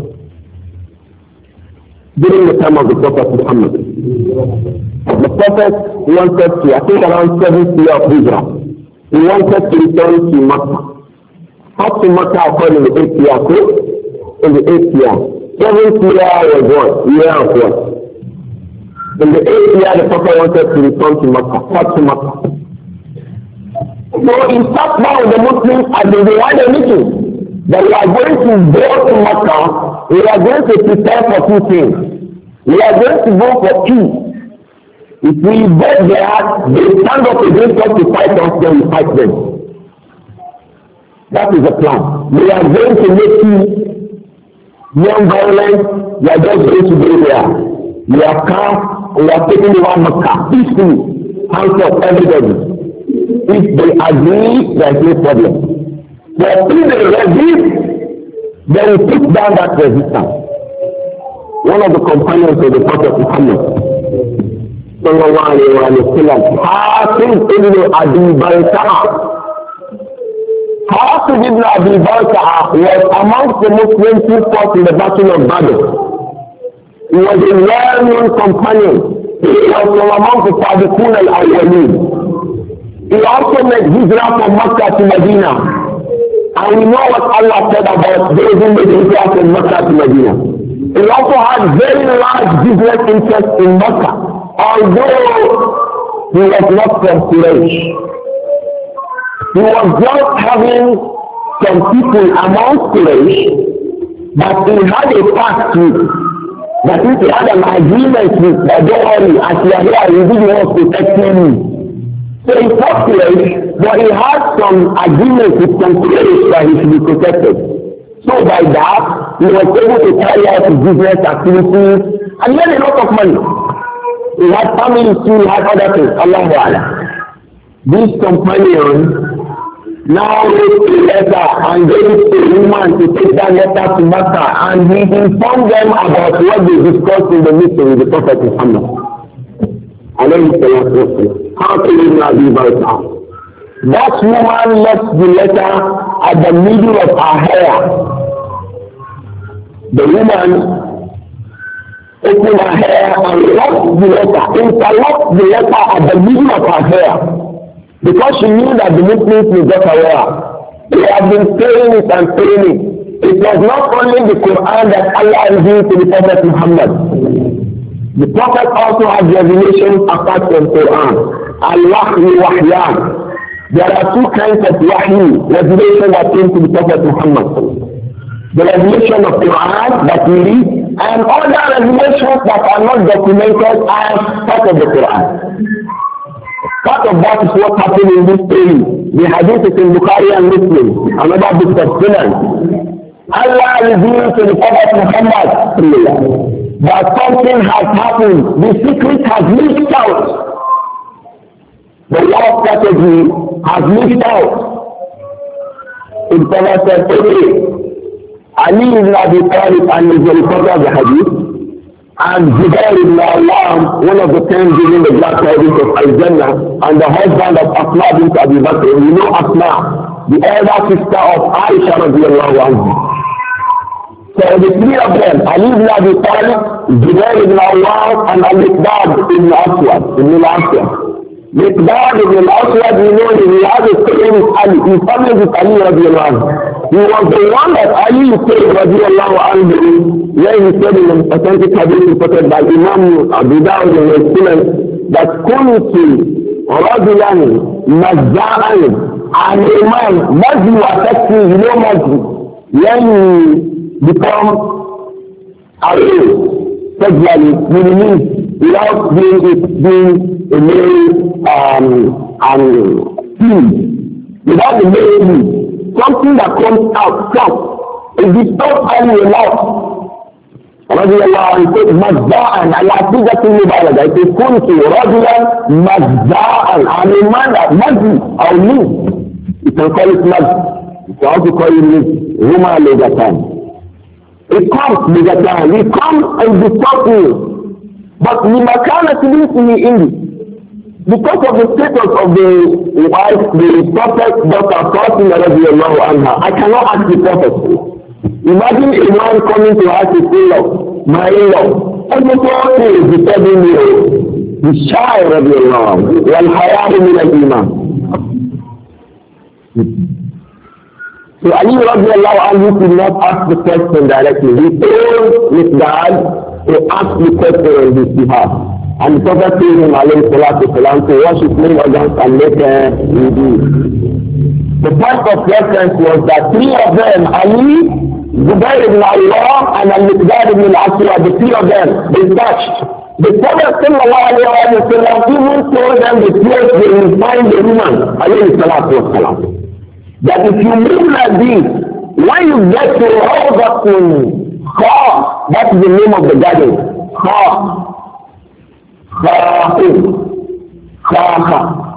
During the time of the Prophet Muhammad, the Prophet wanted to, I think around seventh year of Hijrah, he wanted to return to Makkah. Up to Makkah according to the eighth year, in the eighth year. Seventh year was what? Year of what? In the eighth year, the Prophet wanted to return to Makkah, up to Makkah. So he sat down with the Muslims and they had a meeting that we are going to go to Makkah. We are going to prepare for two things. We are going to go for peace. If we get there, they stand up against us to fight us, then we fight them. That is the plan. We are going to make peace, non-violent, we are just going to go there. We are calm, we are taking over Makkah, peacefully, hands up everybody. If they agree, there is no problem. But if they resist, then we put down that resistance. One of the companions of the Prophet Muhammad, sallallahu alayhi wa sallam, Hafiz ibn Abi Balta'a. Hafiz ibn Abi Balta'a was amongst the Muslims who fought in the Battle of Badr. He was a well-known companion. He was from among the Sadiqun al-Awwaleen. He also made hijrah from Makkah to Medina. And we know what Allah said about those who made hijrah from Makkah to Medina. He also had very large business interests in Makkah, although he was not from Quraysh. He was just having some people among Quraysh that he had a pact with. That is, he had an agreement with, that don't worry, as you are here, you will be the one protecting me. So he fought Quraysh, but he had some agreement with some Quraysh that he should be protected. So by that, he was able to carry out his business activities and he had a lot of money. He had families too, he had other things. Allahu Akbar. This companion now wrote a letter and gave it to a woman to take that letter to Makkah, and he informed them about what they discussed in the meeting with the Prophet Muhammad. How can you not be about that? That woman left the letter at the middle of her hair. The woman opened her hair and locked the letter, interlocked the letter at the middle of her hair. Because she knew that the Muslims will get aware. They have been saying it and saying it. It was not only the Quran that Allah revealed to the Prophet Muhammad. The Prophet also has revelations apart from Quran. Al-Wahyi Wahyan. There are two kinds of Wahyi, revelation that came to the Prophet Muhammad. The revelation of Quran that we read, and other revelations that are not documented as part of the Quran. Part of that is what happened in this story. The hadith is in Bukhari and Muslim, another book of Sunan. Allah revealed to the Prophet Muhammad that something has happened. The secret has leaked out. The love strategy has leaked out. The Prophet said, okay, Ali ibn Abi Talib and the reporter of the hadith, and Zubair ibn Awwam, one of the ten giving the black tidings of Al-Jannah, and the husband of Asma bint Abi Bakr. You know Asma, the elder sister of Aisha radiallahu anha. So the three of them, Ali ibn Abi Talib, Zubair ibn Awwam, and Al-Miqdad ibn Aswad, ibn al-Aswad. Miqdad ibn al-Aswad, you know, he has a story with Ali. He family with Ali radiallahu anhu. He was the one that Ali said radiallahu anhu, where he said in an authentic hadith reported by Imam Abu Dawud and his students that Kunti Rajulan Mazza'an, and a man, Mazzi affects me, you know Mazzi, when you become arrayed sexually, meaning without being, being a male um, and food, without the male food, something that comes out, comes, it disturbs Ali a lot. رضي الله عنه مزاعا على عقيدة المبالغة يقول كنت رجلا مزاعا عن المعنى مزي أو لي you can call it مزي you can also call it لي هما لغتان it comes لغتان it comes and disturb you but لمكانة لي إني because of the status of the wife the prophet's daughter Fatima رضي الله عنها I cannot ask the prophet. Imagine a man coming to ask his in-law, my in-law, every four days he said in you, the shy of your law, wal hayam min al-iman. So Ali radiallahu anhu did not ask the question directly. He told his dad to ask the question on his behalf. And the Prophet told him, alayhi salatu salam, to wash his name against and make a wudu. The point of reference was that three of them, Ali, Zubair ibn Allah and Al-Miqdad ibn al-Aswad, the three of them, they touched. The Prophet sallallahu alayhi wa sallam even told them the place they will find the woman, alayhi salatu wa salam. That if you move like this, when you get to Rawdatun Kha, that is the name of the garden, Kha, Kha, Kha, Kha.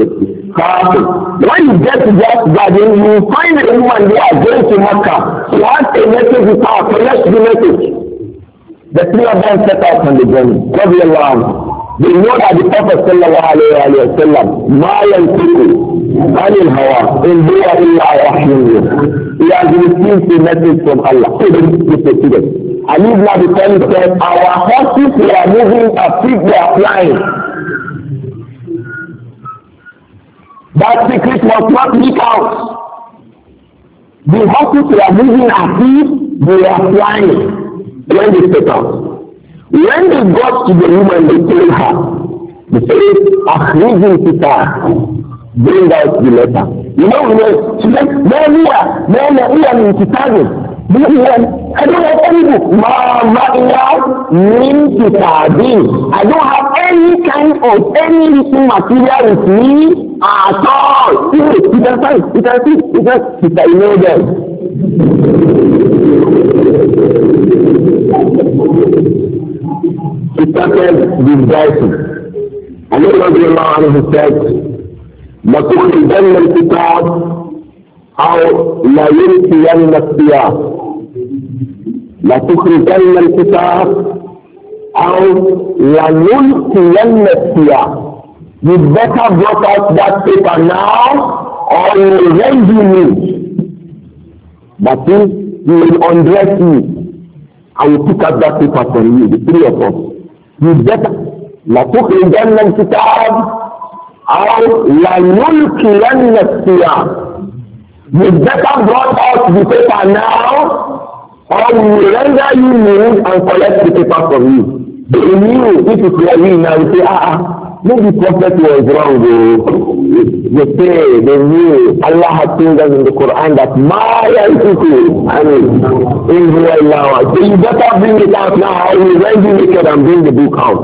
When you get to that garden, you will find a woman there going to Makkah. So ask a message with her, collect the message. The three of them set out on the journey. They know that the Prophet sallallahu alayhi wa sallam, ma yantiqu anil hawa, in huwa illa wahyun yuha. He has received the message from Allah. So they proceeded. Ali ibn Abi Talib said, our horses were moving as if they are flying. That secret was not leaked out. The horses were moving as if they were flying when they set out. When they got to the woman, they told her, they said, Akhrijin Kitab, bring out the letter. You know, you know, she said, no, here, no, no, here in Kitabin. I don't have any book. Ma, ma, min Kitabin. I don't have any kind of any written material with me at all. See, you can find, you can see, you can see, I know them. He started disguising. Ali radiallahu anhu said, لَتُخْرِجَنَّ الْكِتَابِ أَوْ لَيُلْقِيَنَّ الثِّيَابَ لَتُخْرِجَنَّ الْكِتَابِ أَوْ لَنُلْقِيَنَّ الثِّيَابَ. You better brought out that paper now, or you will rend you it. That is, you will undress me. I will pick up that paper from you, the three of us. You better, لَتُخْرِجَنَّ الْكِتَابِ أَوْ لَنُلْقِيَنَّ الثِّيَابَ. You better brought out the paper now, or we will render you nude and collect the paper from you. They knew if it were we now, we say, ah, ah, maybe the prophet was wrong. They say, they knew. Allah had told them in the Quran that, Ma yantiku, I mean, in Allah. So you better bring it out now, or we will render you naked and bring the book out.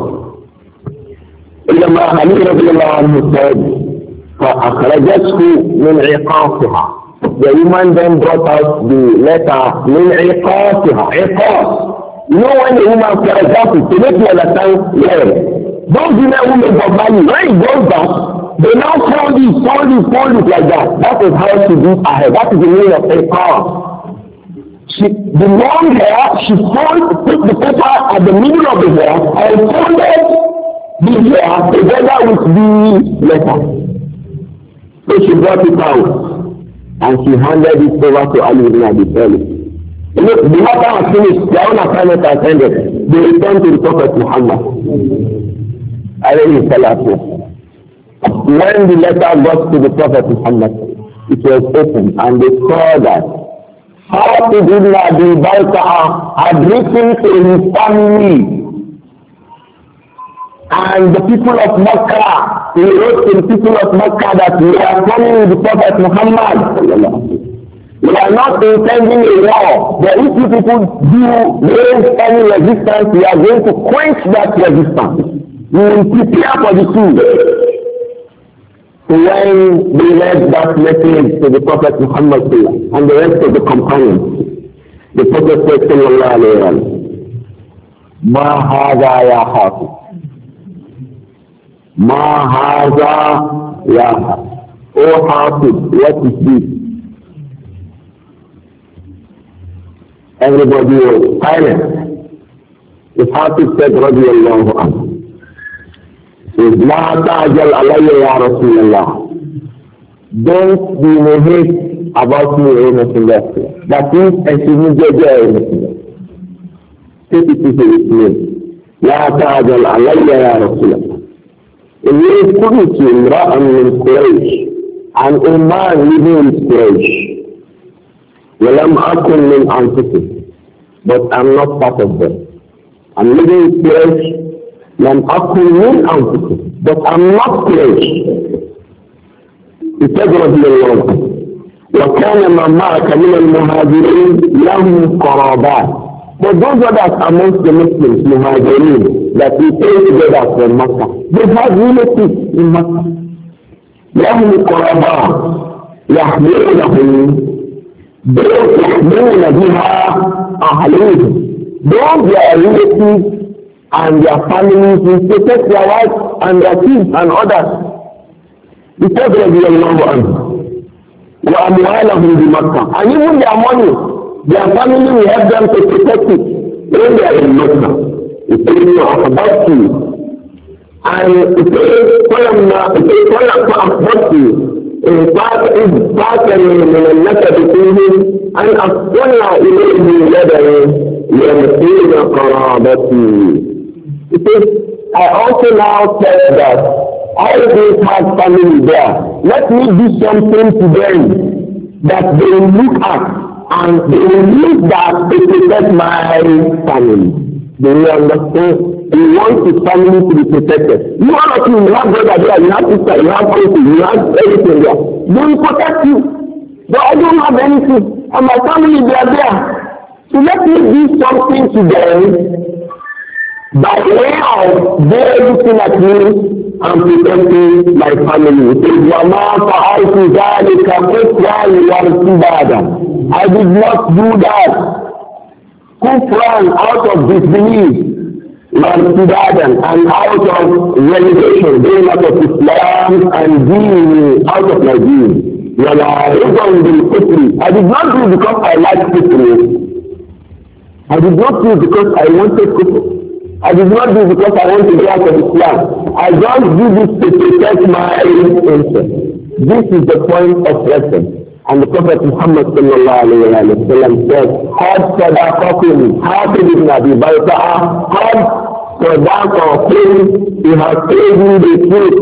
إنما علي رضي الله عنه said, فأخرجته من عقاصها. The woman then brought out the letter من عقاصها. عقاص. You know when the woman, for example, to make you understand, yeah, those women who make the money, when it goes back, they now fold it, fold it, fold it like that. That is how she did her hair. That is the meaning of عقاص. She, the long hair, she folded, put the paper at the middle of the hair and folded the hair together with the letter. So she brought it out and she handed it over to Ali ibn Abi Talib. Look, the matter has finished, their own assignment has ended. They returned to the Prophet Muhammad. Alayhi salatu. When the letter got to the Prophet Muhammad, it was opened and they saw that Hatib ibn Abi Balta'a had written to his family. And the people of Makkah, he wrote to the people of Makkah that we are coming with the Prophet Muhammad. We are not intending a war. But if you people do raise any resistance, we are going to quench that resistance. We will prepare for the two. So when they read that message to the Prophet Muhammad and the rest of the companions, the Prophet said, sallallahu alayhi wa sallam, Ma hadha ya Hatib. Ma haza ya O Hatib, what is this? Everybody was silent. The Hatib said, radiyallahu anhu, says, La ta'jal alayya ya Rasulullah. Don't be in a haste about me, O Messenger. That means, I should not judge you, O Messenger. Take it to his name. La ta'jal alayya ya Rasulullah. إني كنت امرأ من قريش عن أمان living with قريش ولم أكن من أنفسهم, but I'm not part of them. I'm living with قريش لم أكن من أنفسهم, but I'm not قريش. بتجرد الله وكان من معك من المهاجرين لهم قرابات. But those others amongst the Muslims, Muhajirin, that we came together from Makkah, they have relatives in Makkah. لهم قرابات يحملونهم يحملون بها أهلهم. Those their relatives and their families will protect their wives and their kids and others. Because رضي الله عنه وأموالهم بمكة, and even their money, their family will help them to protect it when they are in Makkah. It is about you. And it is فلما فلما أخبرت إن فات من النسب فيهم أن أصلنا إليه يدعي يمثيل قرابتي. It is, I also now said that all these have family there. Let me do something to them that they will look at and they will use that to protect my family. Do you understand? You want his family to be protected. You want to you have brother there, you have sister, you have uncle, you have everything there. They will protect you. But I don't have anything. And my family, they are there. So let me do something to them by way of they looking at me and protecting my family. It is وَمَا فَعَلْتُ ذَلِكَ كُفْرًا وَارْتِبَادًا. I did not do that kufran, out of disbelief, وارتدادا and out of relegation, going out of Islam and deen, out of my deen. ولا رضا بالكفر. I did not do it because I like kufr. I did not do it because I wanted kufr. I did not do it because I want to get out of Islam. I just do this to protect my interest. This is the point of reference. And the Prophet Muhammad sallallahu alayhi wa sallam said, "Had sadaqakum Hatib ibn Abi Balta'a, had sadaqakum, he has told you the truth."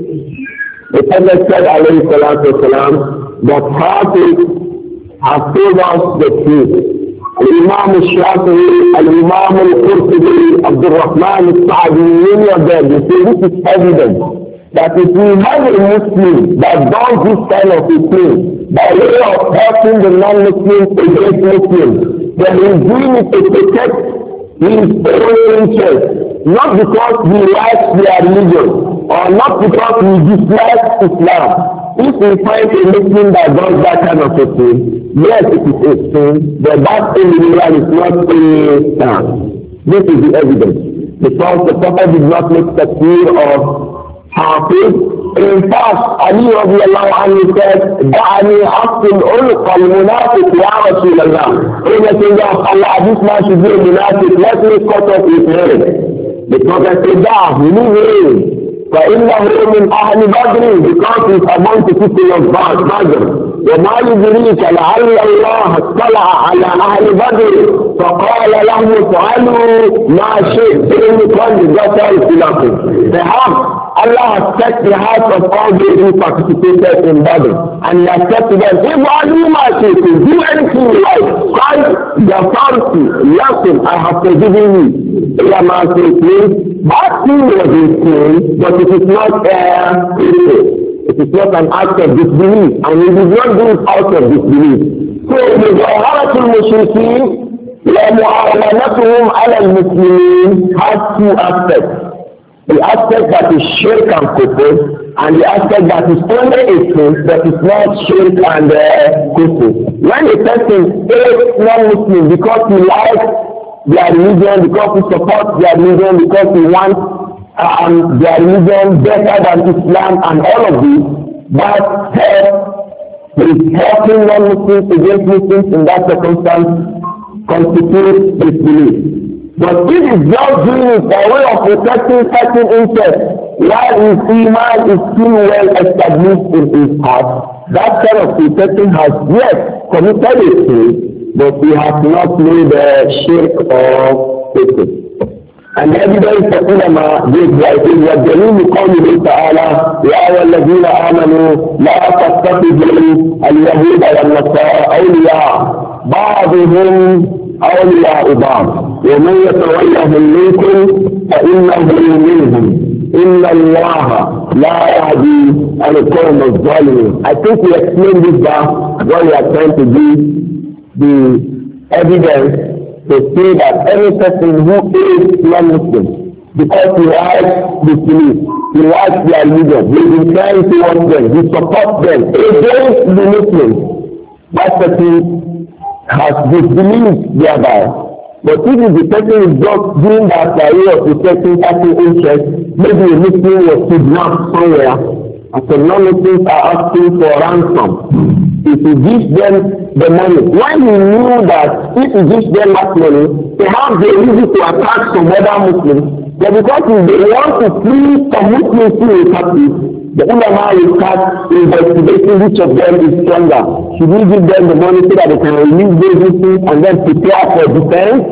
The Prophet said alayhi salatu wa salam, that Hatib has told us the truth. Al-Imam al-Shafi'i, Al-Imam al-Qurtubi, Abdul Rahman al-Sa'di, many of them, they say this is evidence that if we have a Muslim that does this kind of a thing, by way of helping the non-Muslims against Muslims, then he is doing it to protect his own interest, not because he likes their religion, or not because he dislikes Islam. If we find a Muslim that does that kind of a thing, yes, it is a sin, but that individual is not a Islam. This is the evidence. Because the Prophet did not make the fear of Hafiz. In fact, Ali radiallahu anhu said, "Da'ani aqtil ulq al-munafiq ya Rasulallah." O Messenger of Allah, this man should be a munafiq. Let me cut off his head. The Prophet said, "Da'ahu, leave him. فإنه من أهل بدر because he is among the people of Badr. وما يدريك لعل الله اطلع على أهل بدر فقال لهم افعلوا ما شئتم قد غفرت لكم." Perhaps Allah has set the hearts of all those who participated in Badr, and he has said to them, " If'alu ma shi'tum, do anything you like. Qad ghafartu lakum, I have forgiven you." Ulama says, that thing was a sin, but it is not a sin. It is not an act of disbelief, and we did not do it out of disbelief. So, مظاهرة المشركين ومعاونتهم على المسلمين has two aspects. The aspect that is shirk and kufr, and the aspect that is only a sin that is not shirk and uh, kufr. When a person hates non-Muslim because he likes their religion, because he supports their religion, because he wants um, their religion better than Islam and all of this, that help is helping non-Muslims against Muslims in that circumstance constitutes disbelief. But if it's just doing it by way of protecting certain interests, while his iman is still well established in his heart, that kind of protection has yet committed a sin, but he has not made a shirk or kufr. And evidence for ulama gives like in the Jalil qawlihi ta'ala, "Ya ayyuhalladhina amanu la tattakhidhu al-yahuda wan-nasara awliya, ba'duhum awliya'u ba'd, wa man yatawallahum minkum fa innahu minhum. Inna Allaha la yahdi al-qawma adh-dhalimin." I think we explained this back when we are trying to give the evidence to say that any person who is non-Muslim because he likes the belief, he likes their religion, he is trying towards them, he supports them against the Muslims, that person has disbelieved thereby. But if the person is just doing that by way of protecting certain interests, maybe a Muslim was kidnapped somewhere, and some non-Muslims are asking for ransom. If he gives them the money, when he knew that if he gives them that money, perhaps they use it to attack some other Muslims, but because if they want to free some Muslims to a captive, the ulama will start investigating which of them is stronger. Should we give them the money so that they can release those Muslims and then prepare for defense?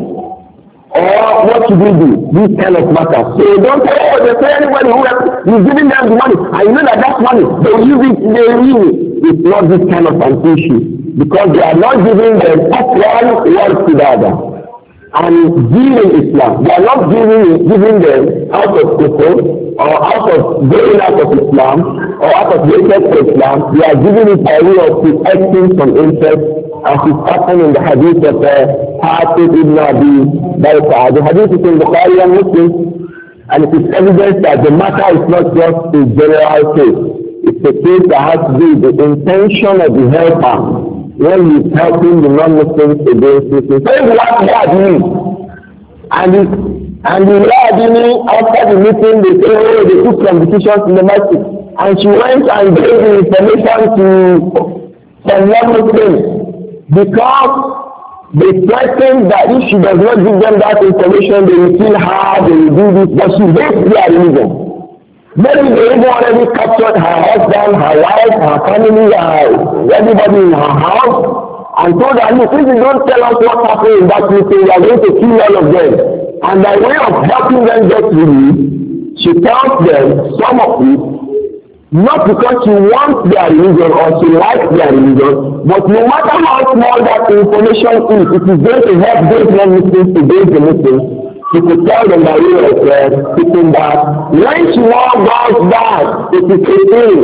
Or what should we do? This kind of matter. So don't say, oh, they say anybody who is giving them the money, and you know that that money, they use it, they use it. It's not this kind of an issue, because they are not giving them one word to the other. And giving Islam, they are not giving giving them out of kufr, or out of going out of Islam, or out of hatred for Islam. They are giving it by way of protecting some interest, as is happened in the hadith of Hatib ibn Abi Balta'a. The hadith is in Bukhari and Muslim, and it is evidence that the matter is not just a general case. It's a case that has to do with the intention of the helper when he is helping the non-Muslims against Muslims. So if you want to have me, and, And the Ladini, after the meeting, they say, oh, they took some decisions in the masjid. And she went and gave the information to some non-Muslims because they threatened that if she does not give them that information, they will kill her, they will do this, but she hates their religion. Maybe they even already captured her husband, her wife, her family, her, everybody in her house, and told her, look, if you don't tell us what happened in that meeting, we are going to kill all of them. And by way of helping them get released, she tells them some of it, not because she wants their religion or she likes their religion, but no matter how small that information is, it is going to help those non-Muslims to gain the Muslims. She could tell them by way of uh, sitting back. When she now goes back, it is a thing.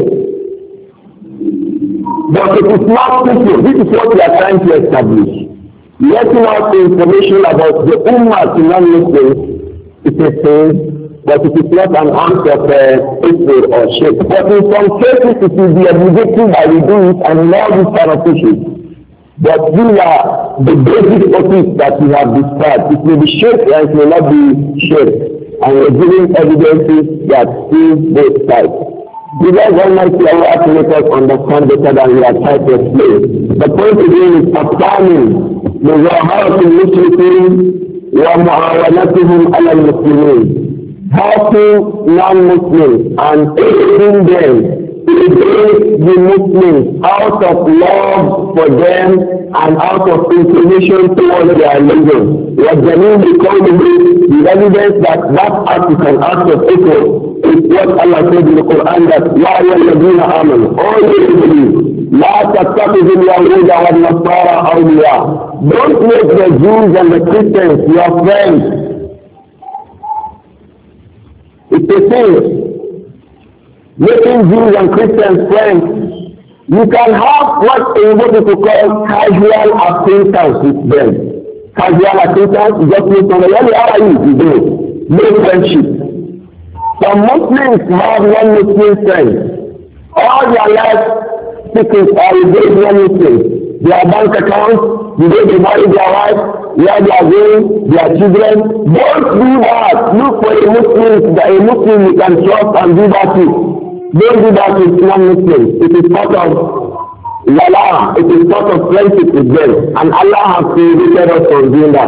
But it is not simple. This is what we are trying to establish. Letting out the information about the Ummah to non-Muslims is a thing, but it is not an act of people uh, or shape. But in some cases it will be obligatory that we do it and all these kind of issues. But these are the basic topics that we have described. It may be shaped and it may not be shaped. And we are giving evidences that see both sides. We like Almighty Allah to make us understand better than we are trying to explain. The point again is affirming مظاهرة المشركين ومعاونتهم على المسلمين. Helping non-Muslims and aiding them to aid the Muslims out of love for them and out of inclination towards their religion. What the name becomes the evidence that that act is an act of equal is what Allah said in the Quran that يَا أَيُّهَا الَّذِينَ آمَنُوا all you believe لَا تَتَّخِذُوا الْيَهُودَ وَالنَّصَارَى أَوْلِيَاءَ. Don't make the Jews and the Christians your friends. It's a thing. Making Jews and Christians friends. You can have what English people call casual acquaintance with them. Casual acquaintance, you just meet somebody, how are you? You do. No friendship. Some Muslims have non-Muslim friends. All their life secrets are with non-Muslims. Their bank accounts, the way they marry their wife, where they are going, their children. Don't do that. Look for a Muslim, a Muslim you can trust and do that with. Don't do that with non-Muslims. It is part of Lala. It is part of friendship with them. And Allah has created us from doing that.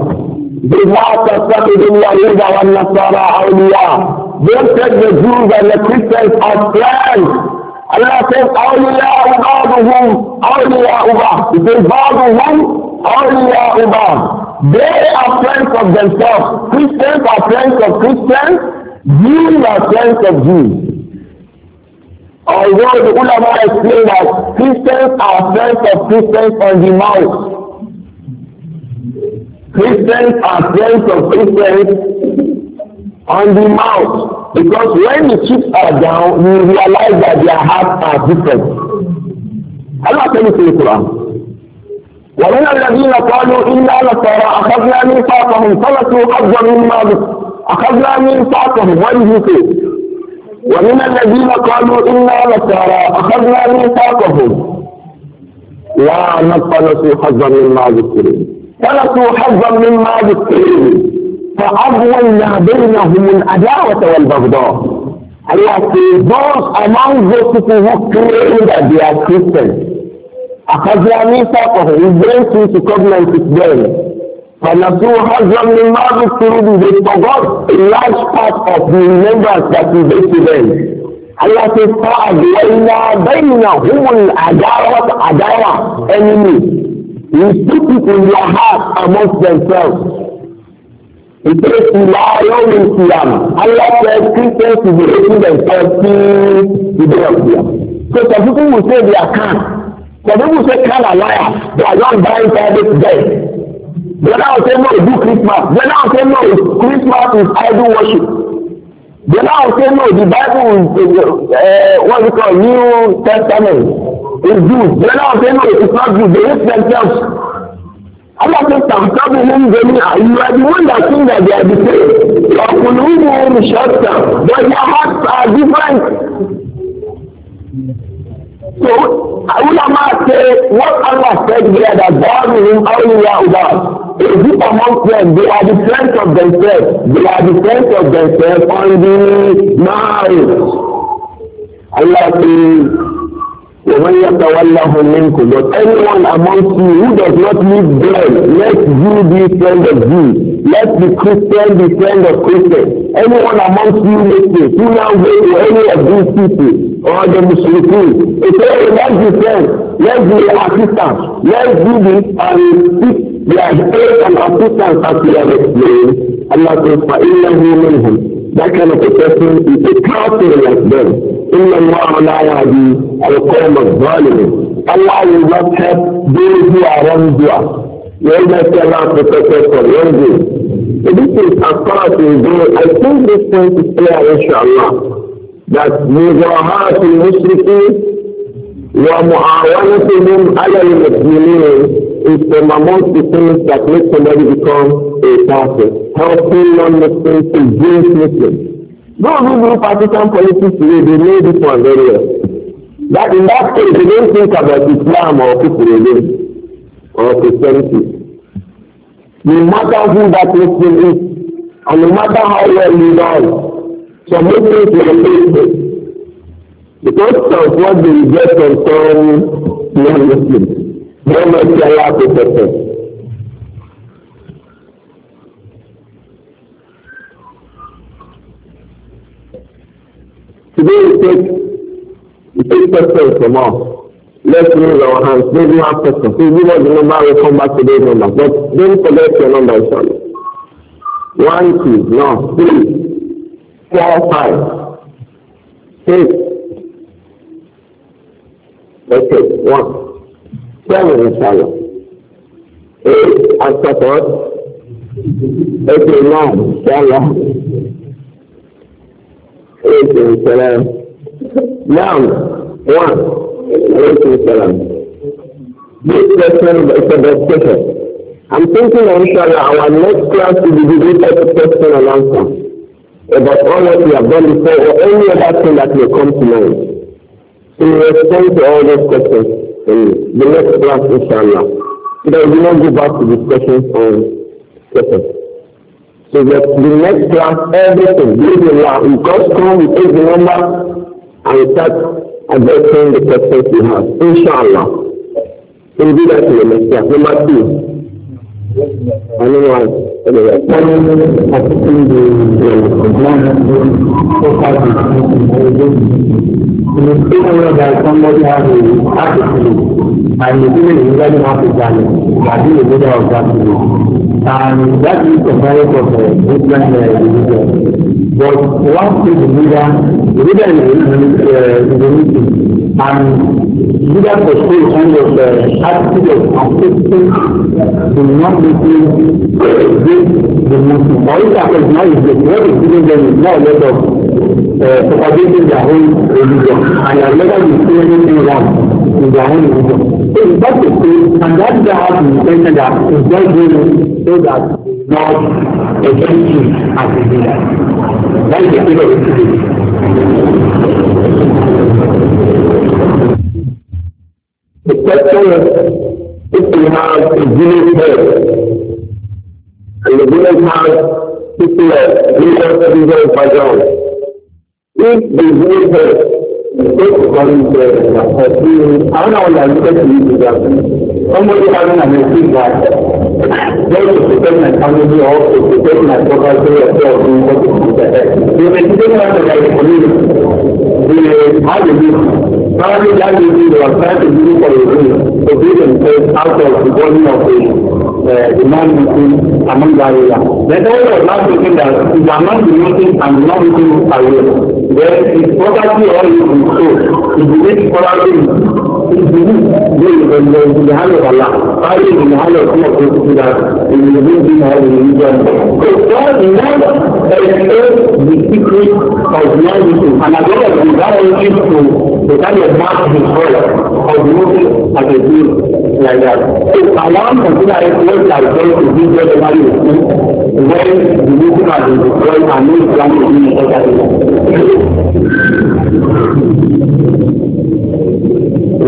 Don't take the Jews and the Christians as friends. Allah says, أَوْلِيَاءُ بَعْضُهُمْ أَوْلِيَاءُ بَعْضٍ. It says, بَعْضُهُمْ أَوْلِيَاءُ بَعْضٍ. They are friends of themselves. Christians are friends of Christians. Jews are friends of Jews. Although the ulama explain that Christians are friends of Christians on the mouth. Christians are friends of Christians on the mouth. Because when the chips are down, you realize that their hearts are different. Allah said it in the Quran. وَمِنَ الَّذِينَ قَالُوا إِنَّا نَصَارَى أَخَذْنَا مِيثَاقَهُمْ فَنَسُوا حَظًّا مِمَّا أَخَذْنَا مِيثَاقَهُم. What did he say? وَمِنَ الَّذِينَ قَالُوا إِنَّا نَصَارَى أَخَذْنَا مِيثَاقَهُمْ وَنَسُوا حَظًّا مِمَّا ذُكِّرُوا فَنَسُوا حَظًّا مِمَّا ذُكِّرُوا فَأَغْوَيْنَا بَيْنَهُمُ الْعَدَاوَةَ وَالْبَغْضَاءَ. Allah says, those among those people who claim that they are Christians, أَخَذْنَا مِيثَاقَهُمْ, we went into covenant with them. فَنَسُوا حَظًّا مِمَّا ذُكِّرُوا, they forgot a large part of the remembrance that we gave to them. Allah says, فَأَغْوَيْنَا بَيْنَهُمُ الْعَدَاوَةَ, عَدَاوَةَ, enemy. We put it in their heart amongst themselves. It says, Allah said Christians will be raising themselves till the day of Qiyamah. So some people will say they are can. Some people will say can are liars. They are not buying private death. The other will say no, do Christmas. The other will say no, Christmas is idol worship. The other will say no, the Bible is uh, what we call New Testament. It's Jews. The other will say no, it's not Jews. They hate themselves. Allah says, "Tamtabuhum jami'a." You are the one that think that they are the same. Your qulubuhum shatta, but their hearts are different. So, ulama say what Allah said here that God will awliya ubad. A group amongst them, they are the friends of themselves. They are the friends of themselves on the marriage. Allah says, وَمَنْ يَتَوَلَّهُمْ مِنْكُمْ. But anyone amongst you who does not live there, let Jew be friend of Jew. Let the Christian be friend of Christian. Anyone amongst you Muslims who now go to any of these people or the Muslims, they say, let's be friends, let's be assistants, let's do this and seek their aid and assistance as we have explained. Allah says, فَإِنَّهُ مِنْهُمْ. That kind of a person is a kafir like them. إِنَّ اللَّهَ لَا يَهْدِي الْقَوْمَ الظَّالِمِينَ. Allah will not help those who are wrongdoers. When I tell Allah protected from wrongdoing. So this is as far as we go. I think this point is clear, inshallah, that مُظَاهَرَةُ الْمُشْرِكِينَ وَمُعَاوَنَتُهُمْ عَلَى الْمُسْلِمِينَ is from amongst the things that make somebody become a kafir. Helping non-Muslims to against Muslims. Those who do partisan politics today, they know this one very well. That in that case, they don't think about Islam or people again, or Christianity. No matter who that Muslim is, and no matter how well he does, some Muslims will face it. Because of what they get from some non-Muslims. They must be Allah protected. Today we take, we take questions from us. Let's raise our hands. Maybe you have questions. Please give us the number, we'll come back to those numbers. But don't forget your number, inshallah. One, two, no, three, four, five, six. Okay, one. Seven, inshallah. Eight, after what? Okay, nine, inshallah. Eight, inshallah. Nine, one. Eight, inshallah. This question is about question. I'm thinking, inshallah, our next class will be devoted to question and answer about all what we have done before or any other thing that will come to mind. So we respond to all those questions. In the next class, inshallah. So that we will not go back to discussions on questions. So that the next class, everything, bismillah, we just come, we take the number, and we start addressing the questions we have. Inshallah. So we do that in the next class. Number two. Anyone? Anyway. In the same way that somebody has a attitude, and the feeling is very happy that they are the leader of that people. And that is the merit of the different religions. But once the leader, the leader is in the meeting, and the leader portrays kind of the attitude of accepting the non-Muslim against the Muslim. Or if that is not, what is giving them is more or less of Uh, propagating their own religion, and they are never doing anything wrong in their own religion. So it's not the case, and that's the heart intention that is just doing it so that not against you as a leader. That is the thing of it. The question is, if we have a village head, and the village has people of religious religious background, if the village head is according to the person, I don't know what I'm saying to that. Somebody having an excuse that just to protect my family or to protect my property or to do what to protect. You may think about the right community. The how they do. Probably that will be they are trying to do for the reason to be themselves out of the body of the uh, the non-Muslim among the area. Then all of not thinking that if they are not the Muslim and the non-Muslim are aware, then his property or his soul, his belief property is believed in the hand of Allah. Probably in the hand of some of those people that they will be in all the religion. So God knows that it is the secret of the non-Muslim, and as well as the God is to the kind of mark his word of the Muslim as a Jew like that. So Allah consider it what they are going to do whatever you do when the Muslim has been destroyed and no Islam is being entered.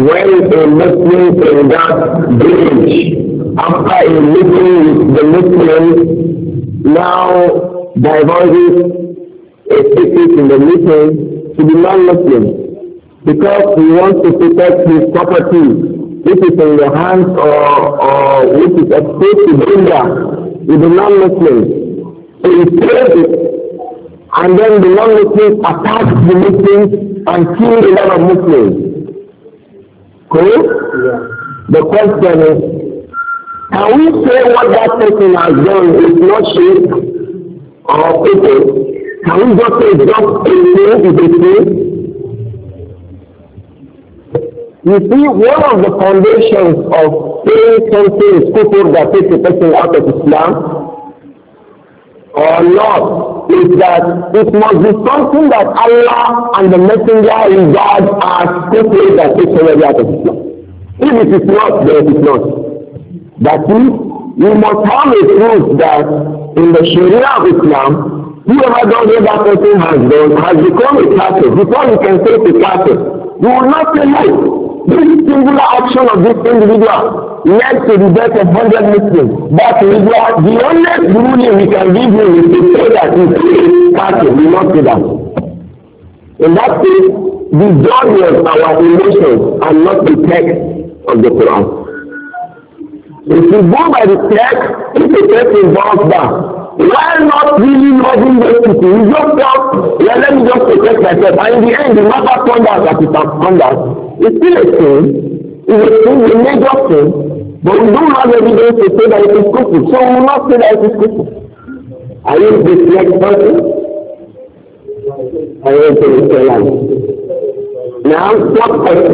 when a Muslim in that village, after a meeting with the Muslims, now divulges a secret in the meeting to the non-Muslim because he wants to protect his property, which is in the hands or, or which is exposed to danger with the non-Muslims. So he says it, and then the non-Muslims attack the Muslims and kill a lot of Muslims. Cool? Yeah. The question is, can we say what that person has done is not shirk or people? Can we just say just a sin is a sin? You see, one of the foundations of saying something is kufr that takes a person out of Islam or not is that it must be something that Allah and the Messenger regard as kufr that takes somebody out of Islam. If it is not, then it is not. That is, you must have a proof that in the Sharia of Islam, whoever does what that person has done has become a kafir. Before you can say it's a kafir, you will not say no. This singular action of this individual led to the death of one hundred Muslims. But the only ruling we can give you is to say that it's a kafir. We will not say that. In that case, the judge was our emotions and not the text of the Quran. If you go by the text, if the text involves that, why not really loving those people? You just felt, yeah, let me just protect myself. And in the end, the matter turned out that it has turned out. It's still a sin. It's a sin, a major sin. But we don't have evidence to say that it is kufr. So we will not say that it is kufr. Are you the next person? Are you the next Now, what question?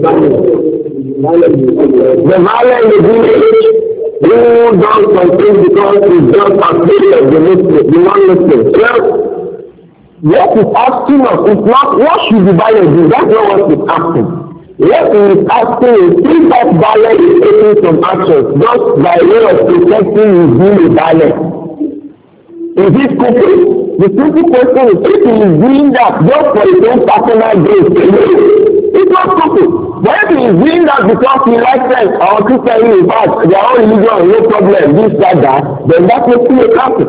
The Mala in the village who does something because he's just afraid of the Muslim, the non-Muslim. Well, what he's asking us is not what should the Bible do. That's not what he's asking. What he is asking is if that Bible is taking some action just by way of protecting his being a Bible. Is it kufr? The simple question is if he is doing that just for his own personal gain, it's not kufr. But if he is doing that because he likes them, our Christian in fact, their own religion, no problem, this, that, that, then that makes him a kafir.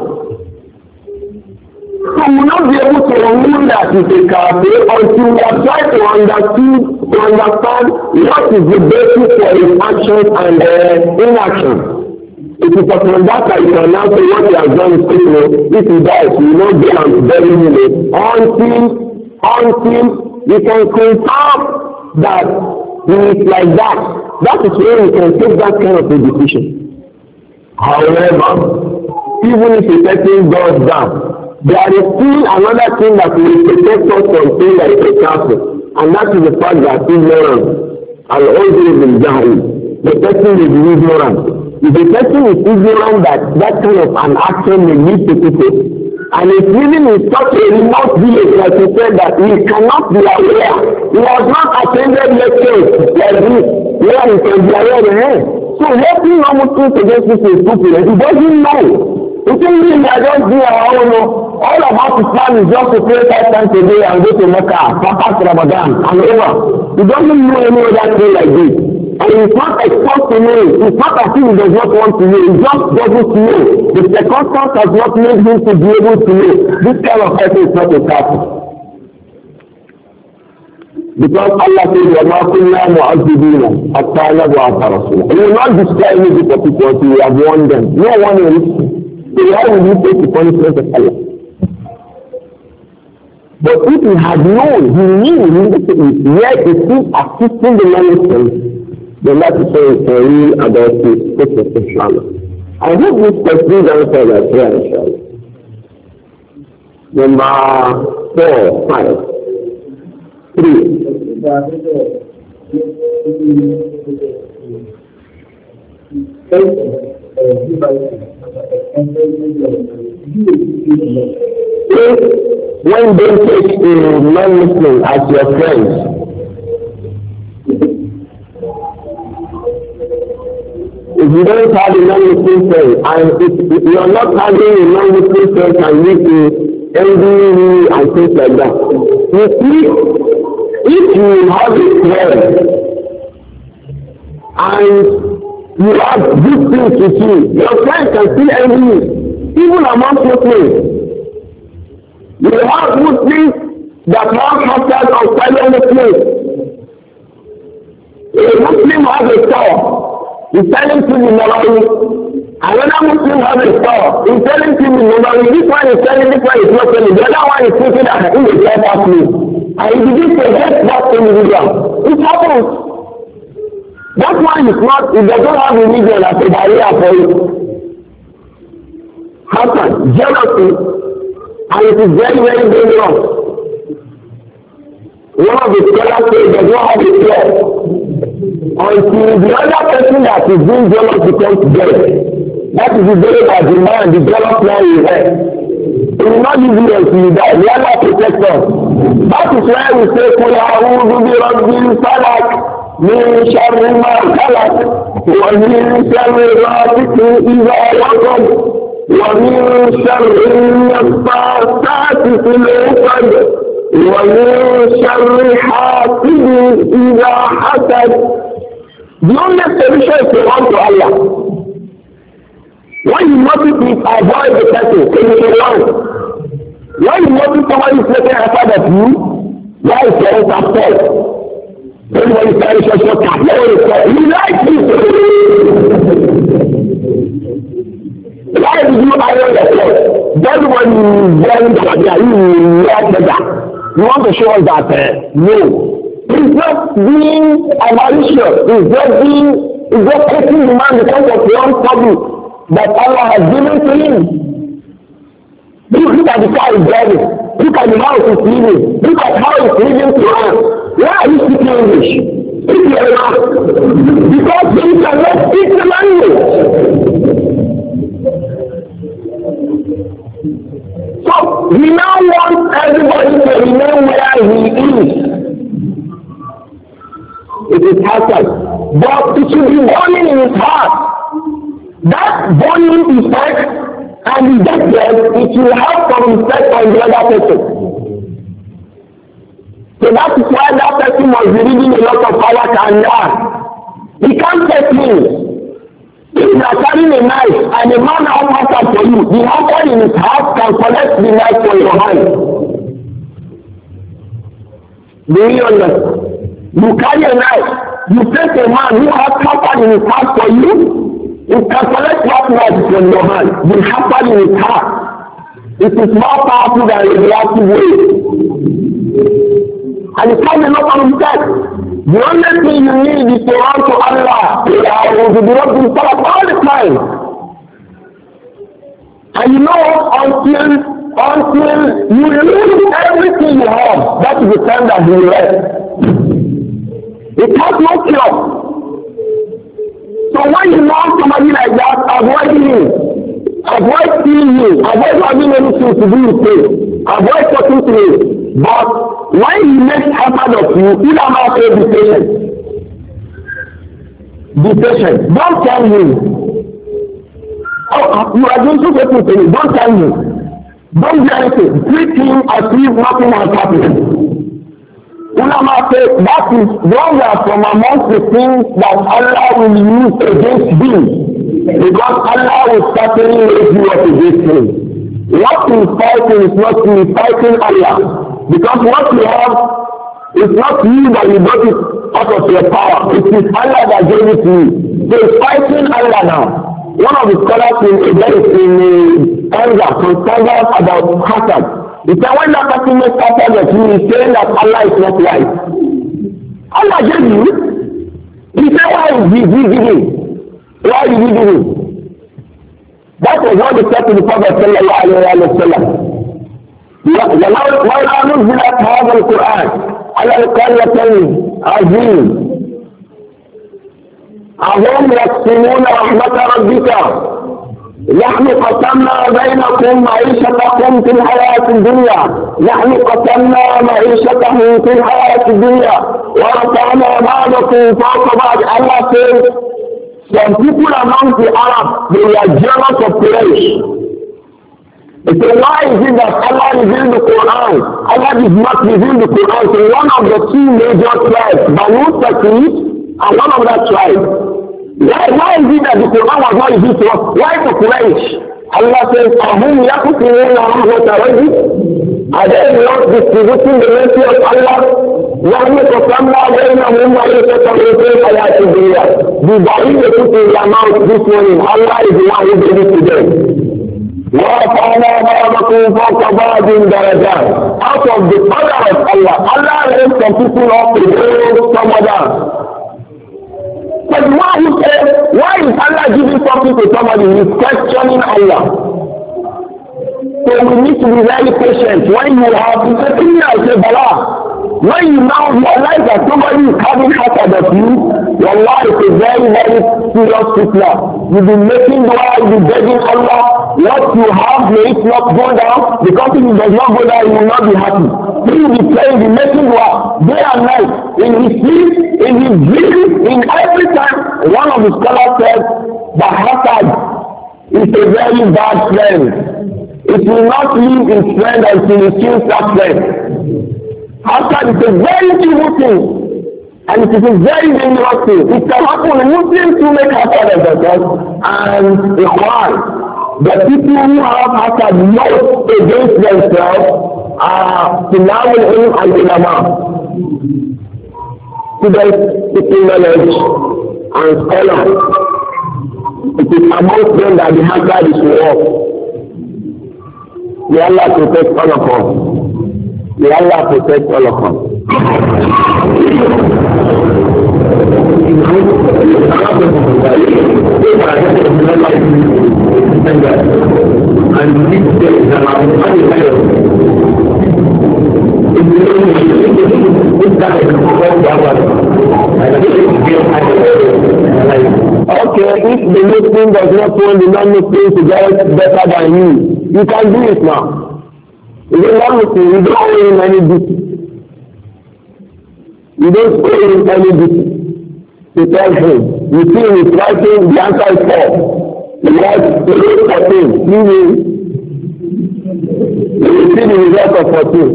So we will not be able to rule that it's a kafir until we are trying to understand, to understand what is the basis for his actions and uh, inaction. It is upon that that you can now say what he has done is kufr. If he dies, we will not be able to bury him until, until we can confirm that he is like that. That is where we can take that kind of a decision. However, even if a person does that, there is still another thing that will protect us from things like a kafir, and that is the fact that ignorance, al-uzr bil-jahl, the person is ignorant. If the person is ignorant that that kind of an action may lead to people, and if living in such a remote village, like he said, that he cannot be aware, he has not attended lectures like this, where he can be aware of the head. So helping non-Muslims against this is stupid, and he doesn't know. It doesn't mean that just do our own. All about Islam is just to pray five times a day and go to Mecca, pass Ramadan, and over. He doesn't know any other thing like this. And he's not exposed to know. It's not as if he does not want to know. He just doesn't know. The circumstance has not made him to be able to know. This kind of person is not a kafir. Because Allah says, وَمَا كُنَّا مُعَذِّبِينَ حَتَّى نَبْعَثَ رَسُولًا. He will not destroy any group of people until we have warned them. No one will listen. So why will you take the punishment of Allah? But if he had known, he knew, he knew, yet he still assisting the non-Muslims, then that is why it's a real about this question, inshallah. I hope this question is answered as well, inshallah. Number four, five, three. When they take a non-Muslim as your friend, if you don't have a non-Muslim friend, and if, if you are not having a non-Muslim friend can lead to envy and things like that. You see, if you have a friend and you have good things with you, your friend can still envy you, even among Muslims. You have Muslims that have hostels outside of the place. A Muslim has a store, he's selling to the Nawawi. Another Muslim has a store, he's selling to the Nawawi. This one is selling, this one is not selling. The other one is thinking that he will sell that me. And he begins to get that individual. It happens. That one is not, it doesn't have religion as a barrier for you. Happen, jealousy, and it is very, very dangerous. One of the scholars says does not have a fear until the other person that is being jealous becomes dead. That is the day that the man, the jealous man will rest. It will not give you until you die. We are not protectors. That is why we say, قُلْ أَعُوذُ بِرَبِّ الْفَلَقِ مِنْ شَرِّ مَا خَلَقَ وَمِنْ شَرِّ غَاسِقٍ إِذَا وَقَبَ وَمِنْ شَرِّ النَّفَّاثَاتِ فِي الْعُقَدِ وَمِنْ شَرِّ حَاسِدٍ إِذَا حَسَدَ. The only solution is to run to Allah. When you notice it, avoid the person, it is wrong. When you notice someone is making a fun of you, why is there a fault? Everybody is very short, short, short. You like this. Why did you iron yourself? That's when you learn that you like that. You want to show us that, uh, no. It's not being avaricious. It's just being, it's just taking the man because of one problem that Allah has given to him. Look at the car is driving. Look at the house is living. Look at how it's living to us. Why are you speaking English? Speak your mouth. Because you cannot speak the language. So we now want everybody to remain where he is. It is hard, but it should be burning in his heart. That burning effect and the death, it will have some effect on the other person. So that is why that person must be reading a lot of power and that. He can't take me. If you are carrying a knife and a man has answered for you, the answer in his heart can collect the knife from your hand. Do you understand? You carry a knife, you take a man who has answered in his heart for you, it can collect that knife from your hand. The answer in his heart. It is more powerful than a reactive way. And it comes a lot of effect. The only thing you need is to run to Allah. To be up in Salah all the time. And you know, until, until you lose everything you have, that is the time that you rest. It has no cure. So when you know somebody like that, avoid him. Avoid seeing him. Avoid having anything to do with him. Avoid talking to him. But when he makes effort of you, you don't have to be patient. Be patient. Don't tell him. Oh, you are doing so good to him. Don't tell him. Don't do anything. Treat him as if nothing has happened. Ulama says that is those are from amongst the things that Allah will use against you. Because Allah will certainly raise you up against him. What he is fighting is not he is fighting Allah. Because what you have is not you that you got it out of your power. It is Allah that gave it to you. So it's fighting Allah now. One of the scholars in in anger concerned about hazard. He said when that person makes hazard of you, he's saying that Allah is not right. Allah gave you. He said why is he giving? Why did he give it? That was what he said to the Prophet sallallahu alayhi wa sallam. وَلَا نُزِّلَتْ هَذَا الْقُرْآنِ عَلَى الْقَرْيَتَيْنِ عَظِيمٍ أَهُمْ يَقْسِمُونَ رَحْمَةَ رَبِّكَ نَحْنُ قَسَمْنَا بَيْنَكُمْ مَعِيشَتَكُمْ فِي الْحَيَاةِ الدُّنْيَا نَحْنُ قَسَمْنَا مَعِيشَتَهُمْ فِي الْحَيَاةِ الدُّنْيَا وَرَفَعْنَا بَعْضَكُمْ فَوْقَ بَعْضٍ. Allah says, some people among the Arabs, they were jealous of Quraysh. They say, why is it that Allah revealed the Quran? Allah did not reveal the Quran to one of the two major tribes, Banu Taqif and one of that tribe. Why, why is it that the Quran was not revealed to us? Why to Quraysh? Allah says, Ahum yakutin are they not distributing the mercy of Allah? وَهُمْ تَسَمَّى بَيْنَهُمْ وَيَتَسَمَّى حَيَاةِ الدُّنْيَا. The body they put in their mouth this morning, Allah is the one who gave it to them. وَرَفَعْنَا بَعْضَكُمْ فَوْقَ بَعْضٍ دَرَجَاتٍ. Out of the power of Allah, Allah raised some people up to raise some others. But why he said, why is Allah giving something to somebody? He's questioning Allah. So we need to be very patient. When you have to say, I say, Bala. When you now realize that somebody is having hazard of you, your life is a very, very serious fitna. You'll be making dua, you'll be begging Allah. What you have may it not go down, because if it does not go down, you will not be happy. He will be praying, be making dua, day and night, in his sleep, in his dream, in every time. One of the scholars said, that hazard is a very bad friend. It will not leave his friend until he kills that friend. Hazard is a very evil thing, and it is a very dangerous thing. It can happen in Muslims who make hazard of themselves, and Ikhwan. The people who have hazard not against themselves are Tilawul and Ulama. Students seeking knowledge and scholars. It is amongst them that the hazard is work. May Allah protect all of us. May Allah protect all of us. Okay, if the Muslim does not want the non-Muslim to get better than you, you can do it now. If you're non-Muslim, you don't owe him any duty. You don't owe him any duty. To tell him, you see him is writing, the answer is four. He writes, the rate fourteen, you will. You will see the result of fourteen.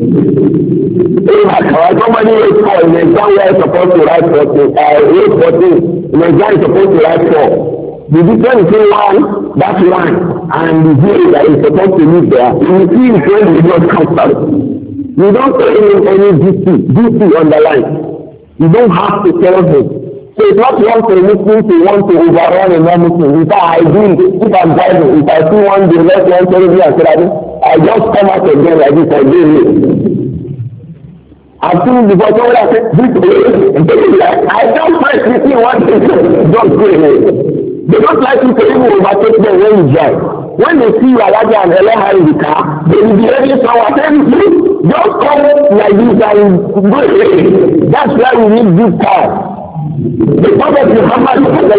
Somebody wrote four, in the exam where is supposed to write fourteen, uh, wrote fourteen, in the exam is supposed to write four. The difference between one, that one, and the zero that is supposed to live there, you see his friend is not comfortable. You don't tell him any duty, duty on the line. You don't have to tell him. So it's not wrong for a Muslim to want to overrun a non-Muslim. In fact, I do it. If I'm driving, if I see one day, let one tell me and say, I just come out again like this, I do it. I've seen before somebody I said, this way, I don't like to see one thing, don't go away. They don't like you to even overtake them when you drive. When they see you Alaja and Eleha in the car, they will be ready to attend you. Just come like this and go away. That's why we need good cars. The Prophet Muhammad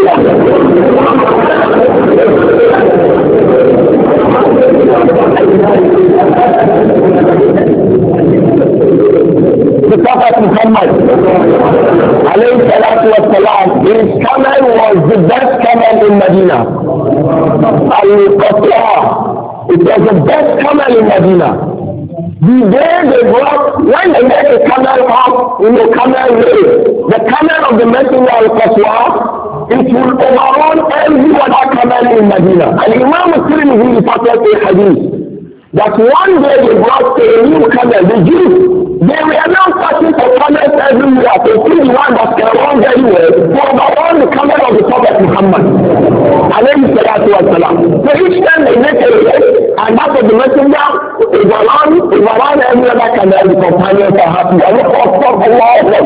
the Prophet Muhammad alayhi salatu wa salam, his camel was the best camel in Medina. Al-Qatra, it was the best camel in Medina. The day they brought, when they made a camel up in the camel way, the camel of the messenger Al-Qatra, it will overrun every other camel in Medina. And Imam Muslim reported a hadith that one day they brought a new camel, the Jews, they were now searching for camels everywhere to see the one that can run very well, to overrun the camel of the Prophet Muhammad. Alayhi salatu wa salam. So each time they make a race, and that of the messenger, overrun, overrun every other camel, the companions are happy. Allah Akbar, Allah Akbar.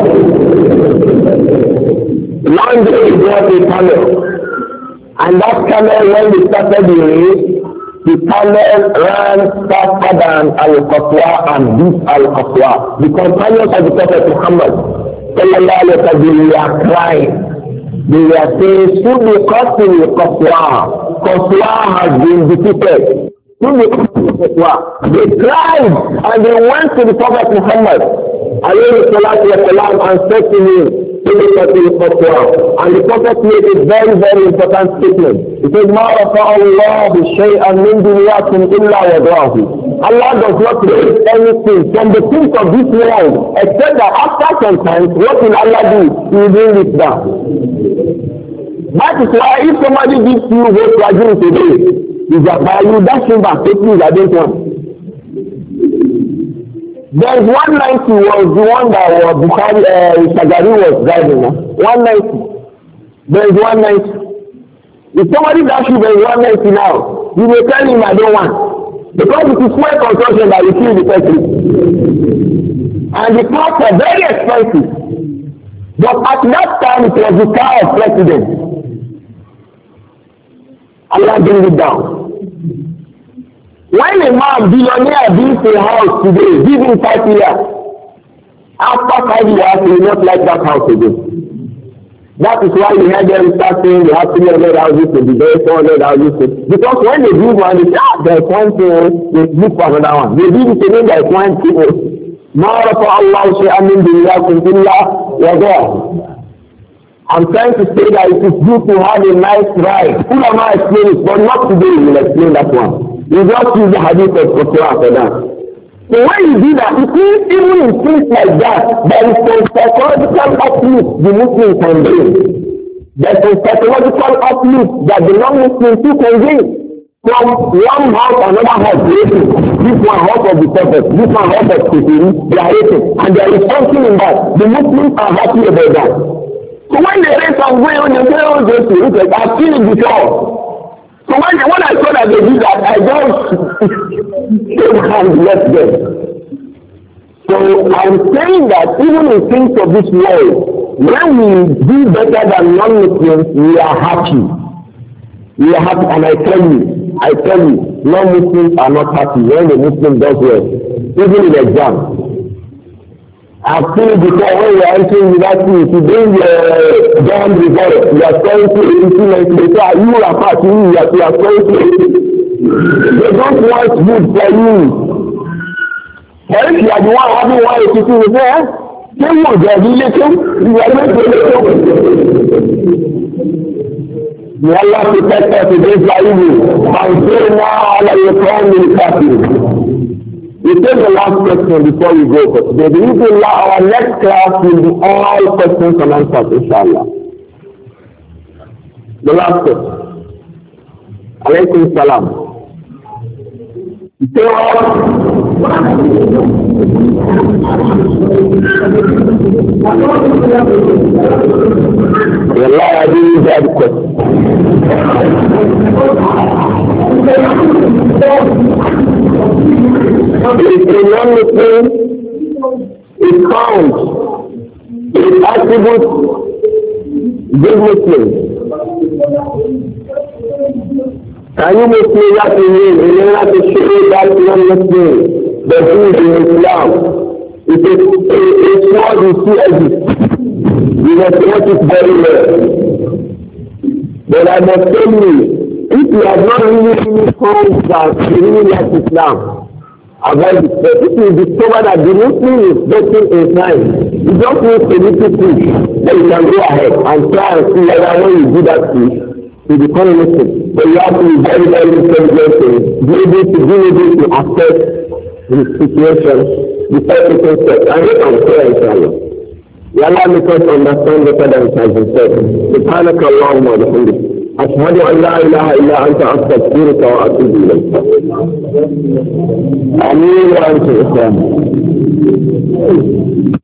One day they brought a camel, and that camel, when they started the race, the camel ran faster than Al-Qaswa and beat Al-Qaswa. The companions of the Prophet Muhammad sallallahu alayhi wa sallam, they were crying. They were saying, should be costing Al-Qaswa. Qaswa has been defeated. Should be costing Qaswa. They cried and they went to the Prophet Muhammad alayhi salatu wa sallam and said to him, and the Prophet made a very, very important statement. He said, مَا رَفَعَ اللَّهُ شَيْئًا مِنْ دُنْيَاكُمْ إِلَّا وَضَعَهُ. Allah does not raise anything from the things of this world, except that after some time, what will Allah do? He will bring it down. That is why if somebody gives you what you are doing today, is that by you dash him back, take please, I don't want. There is one ninety was the one that was Bukhari, uh, Shagari was driving. Huh? one ninety. There is one ninety. If somebody dash you, there is one ninety now. You will tell him I don't want. Because it is my construction that you kill the person. And the cars are very expensive. But at that time it was the car of president. Allah bring it down. When a man billionaire builds a house today, give him five years. After five years, he will not like that house again. That is why you hear them start saying they have three hundred houses to be there, four hundred houses to. Because when they build one, they say, ah, there's one thing, they look for another one. They build it again, there's one thing. ما رفع الله شيئا من دنياكم إلا وضعه. I'm trying to say that it is good to have a nice ride. Who am I explaining it? But not today, we will explain that one. You just use the hadith of Qur'an for that. So when you do that, it means even in things like that, there is some psychological uplift the Muslim can bring. There is some psychological uplift that the non-Muslim too can bring. From one house to another house, rating. This one house of the prophet, this one house of Kufiri, they are rating. And there is something in that. The Muslims are happy about that. So when they rate and go on, they say, oh, they say, okay, I've seen it before. So when, when I saw that they did that, I just took hand left them. So I'm saying that even in things of this world, when we do better than non-Muslims, we are happy. We are happy, and I tell you, I tell you, non-Muslims are not happy when the Muslim does well, even in exam. I've seen it before when you are entering university, if you bring your exam result, you are going to eighty, ninety, they say, you are happy, you are, you are going to eighty. They don't want good for you. But if you are the one having one eighty-two, you say, eh? Say what, you are the little, you are going to little. May Allah protect us against evil. And say now, Allah will come in the we take the last question before we go for today. Inshallah, our next class will be all questions and answers, inshallah. The last question. Alaykum salam. So, Allah, I didn't have a question. If a non-Muslim is found, is attribute good Muslim. Can you Muslim that in him in order to show that non-Muslim the food in Islam? It is a, a sword you see exist. You must watch it very well. But I must tell you, if you have not really really found that you really like Islam, avoid it. But if you discover that the Muslim is getting inclined, you just need a little push, then you can go ahead and try and see whether when you do that push, you become a Muslim. But you have to be very, very intelligent to be able to be able to assess the situation before taking steps. And you can pray, inshallah. Allah make us understand better than it has been said. سبحانك اللهم وبحمدك أشهد أن لا إله إلا أنت أستغفرك وأتوب إليك. آمين وأنتم الإسلام.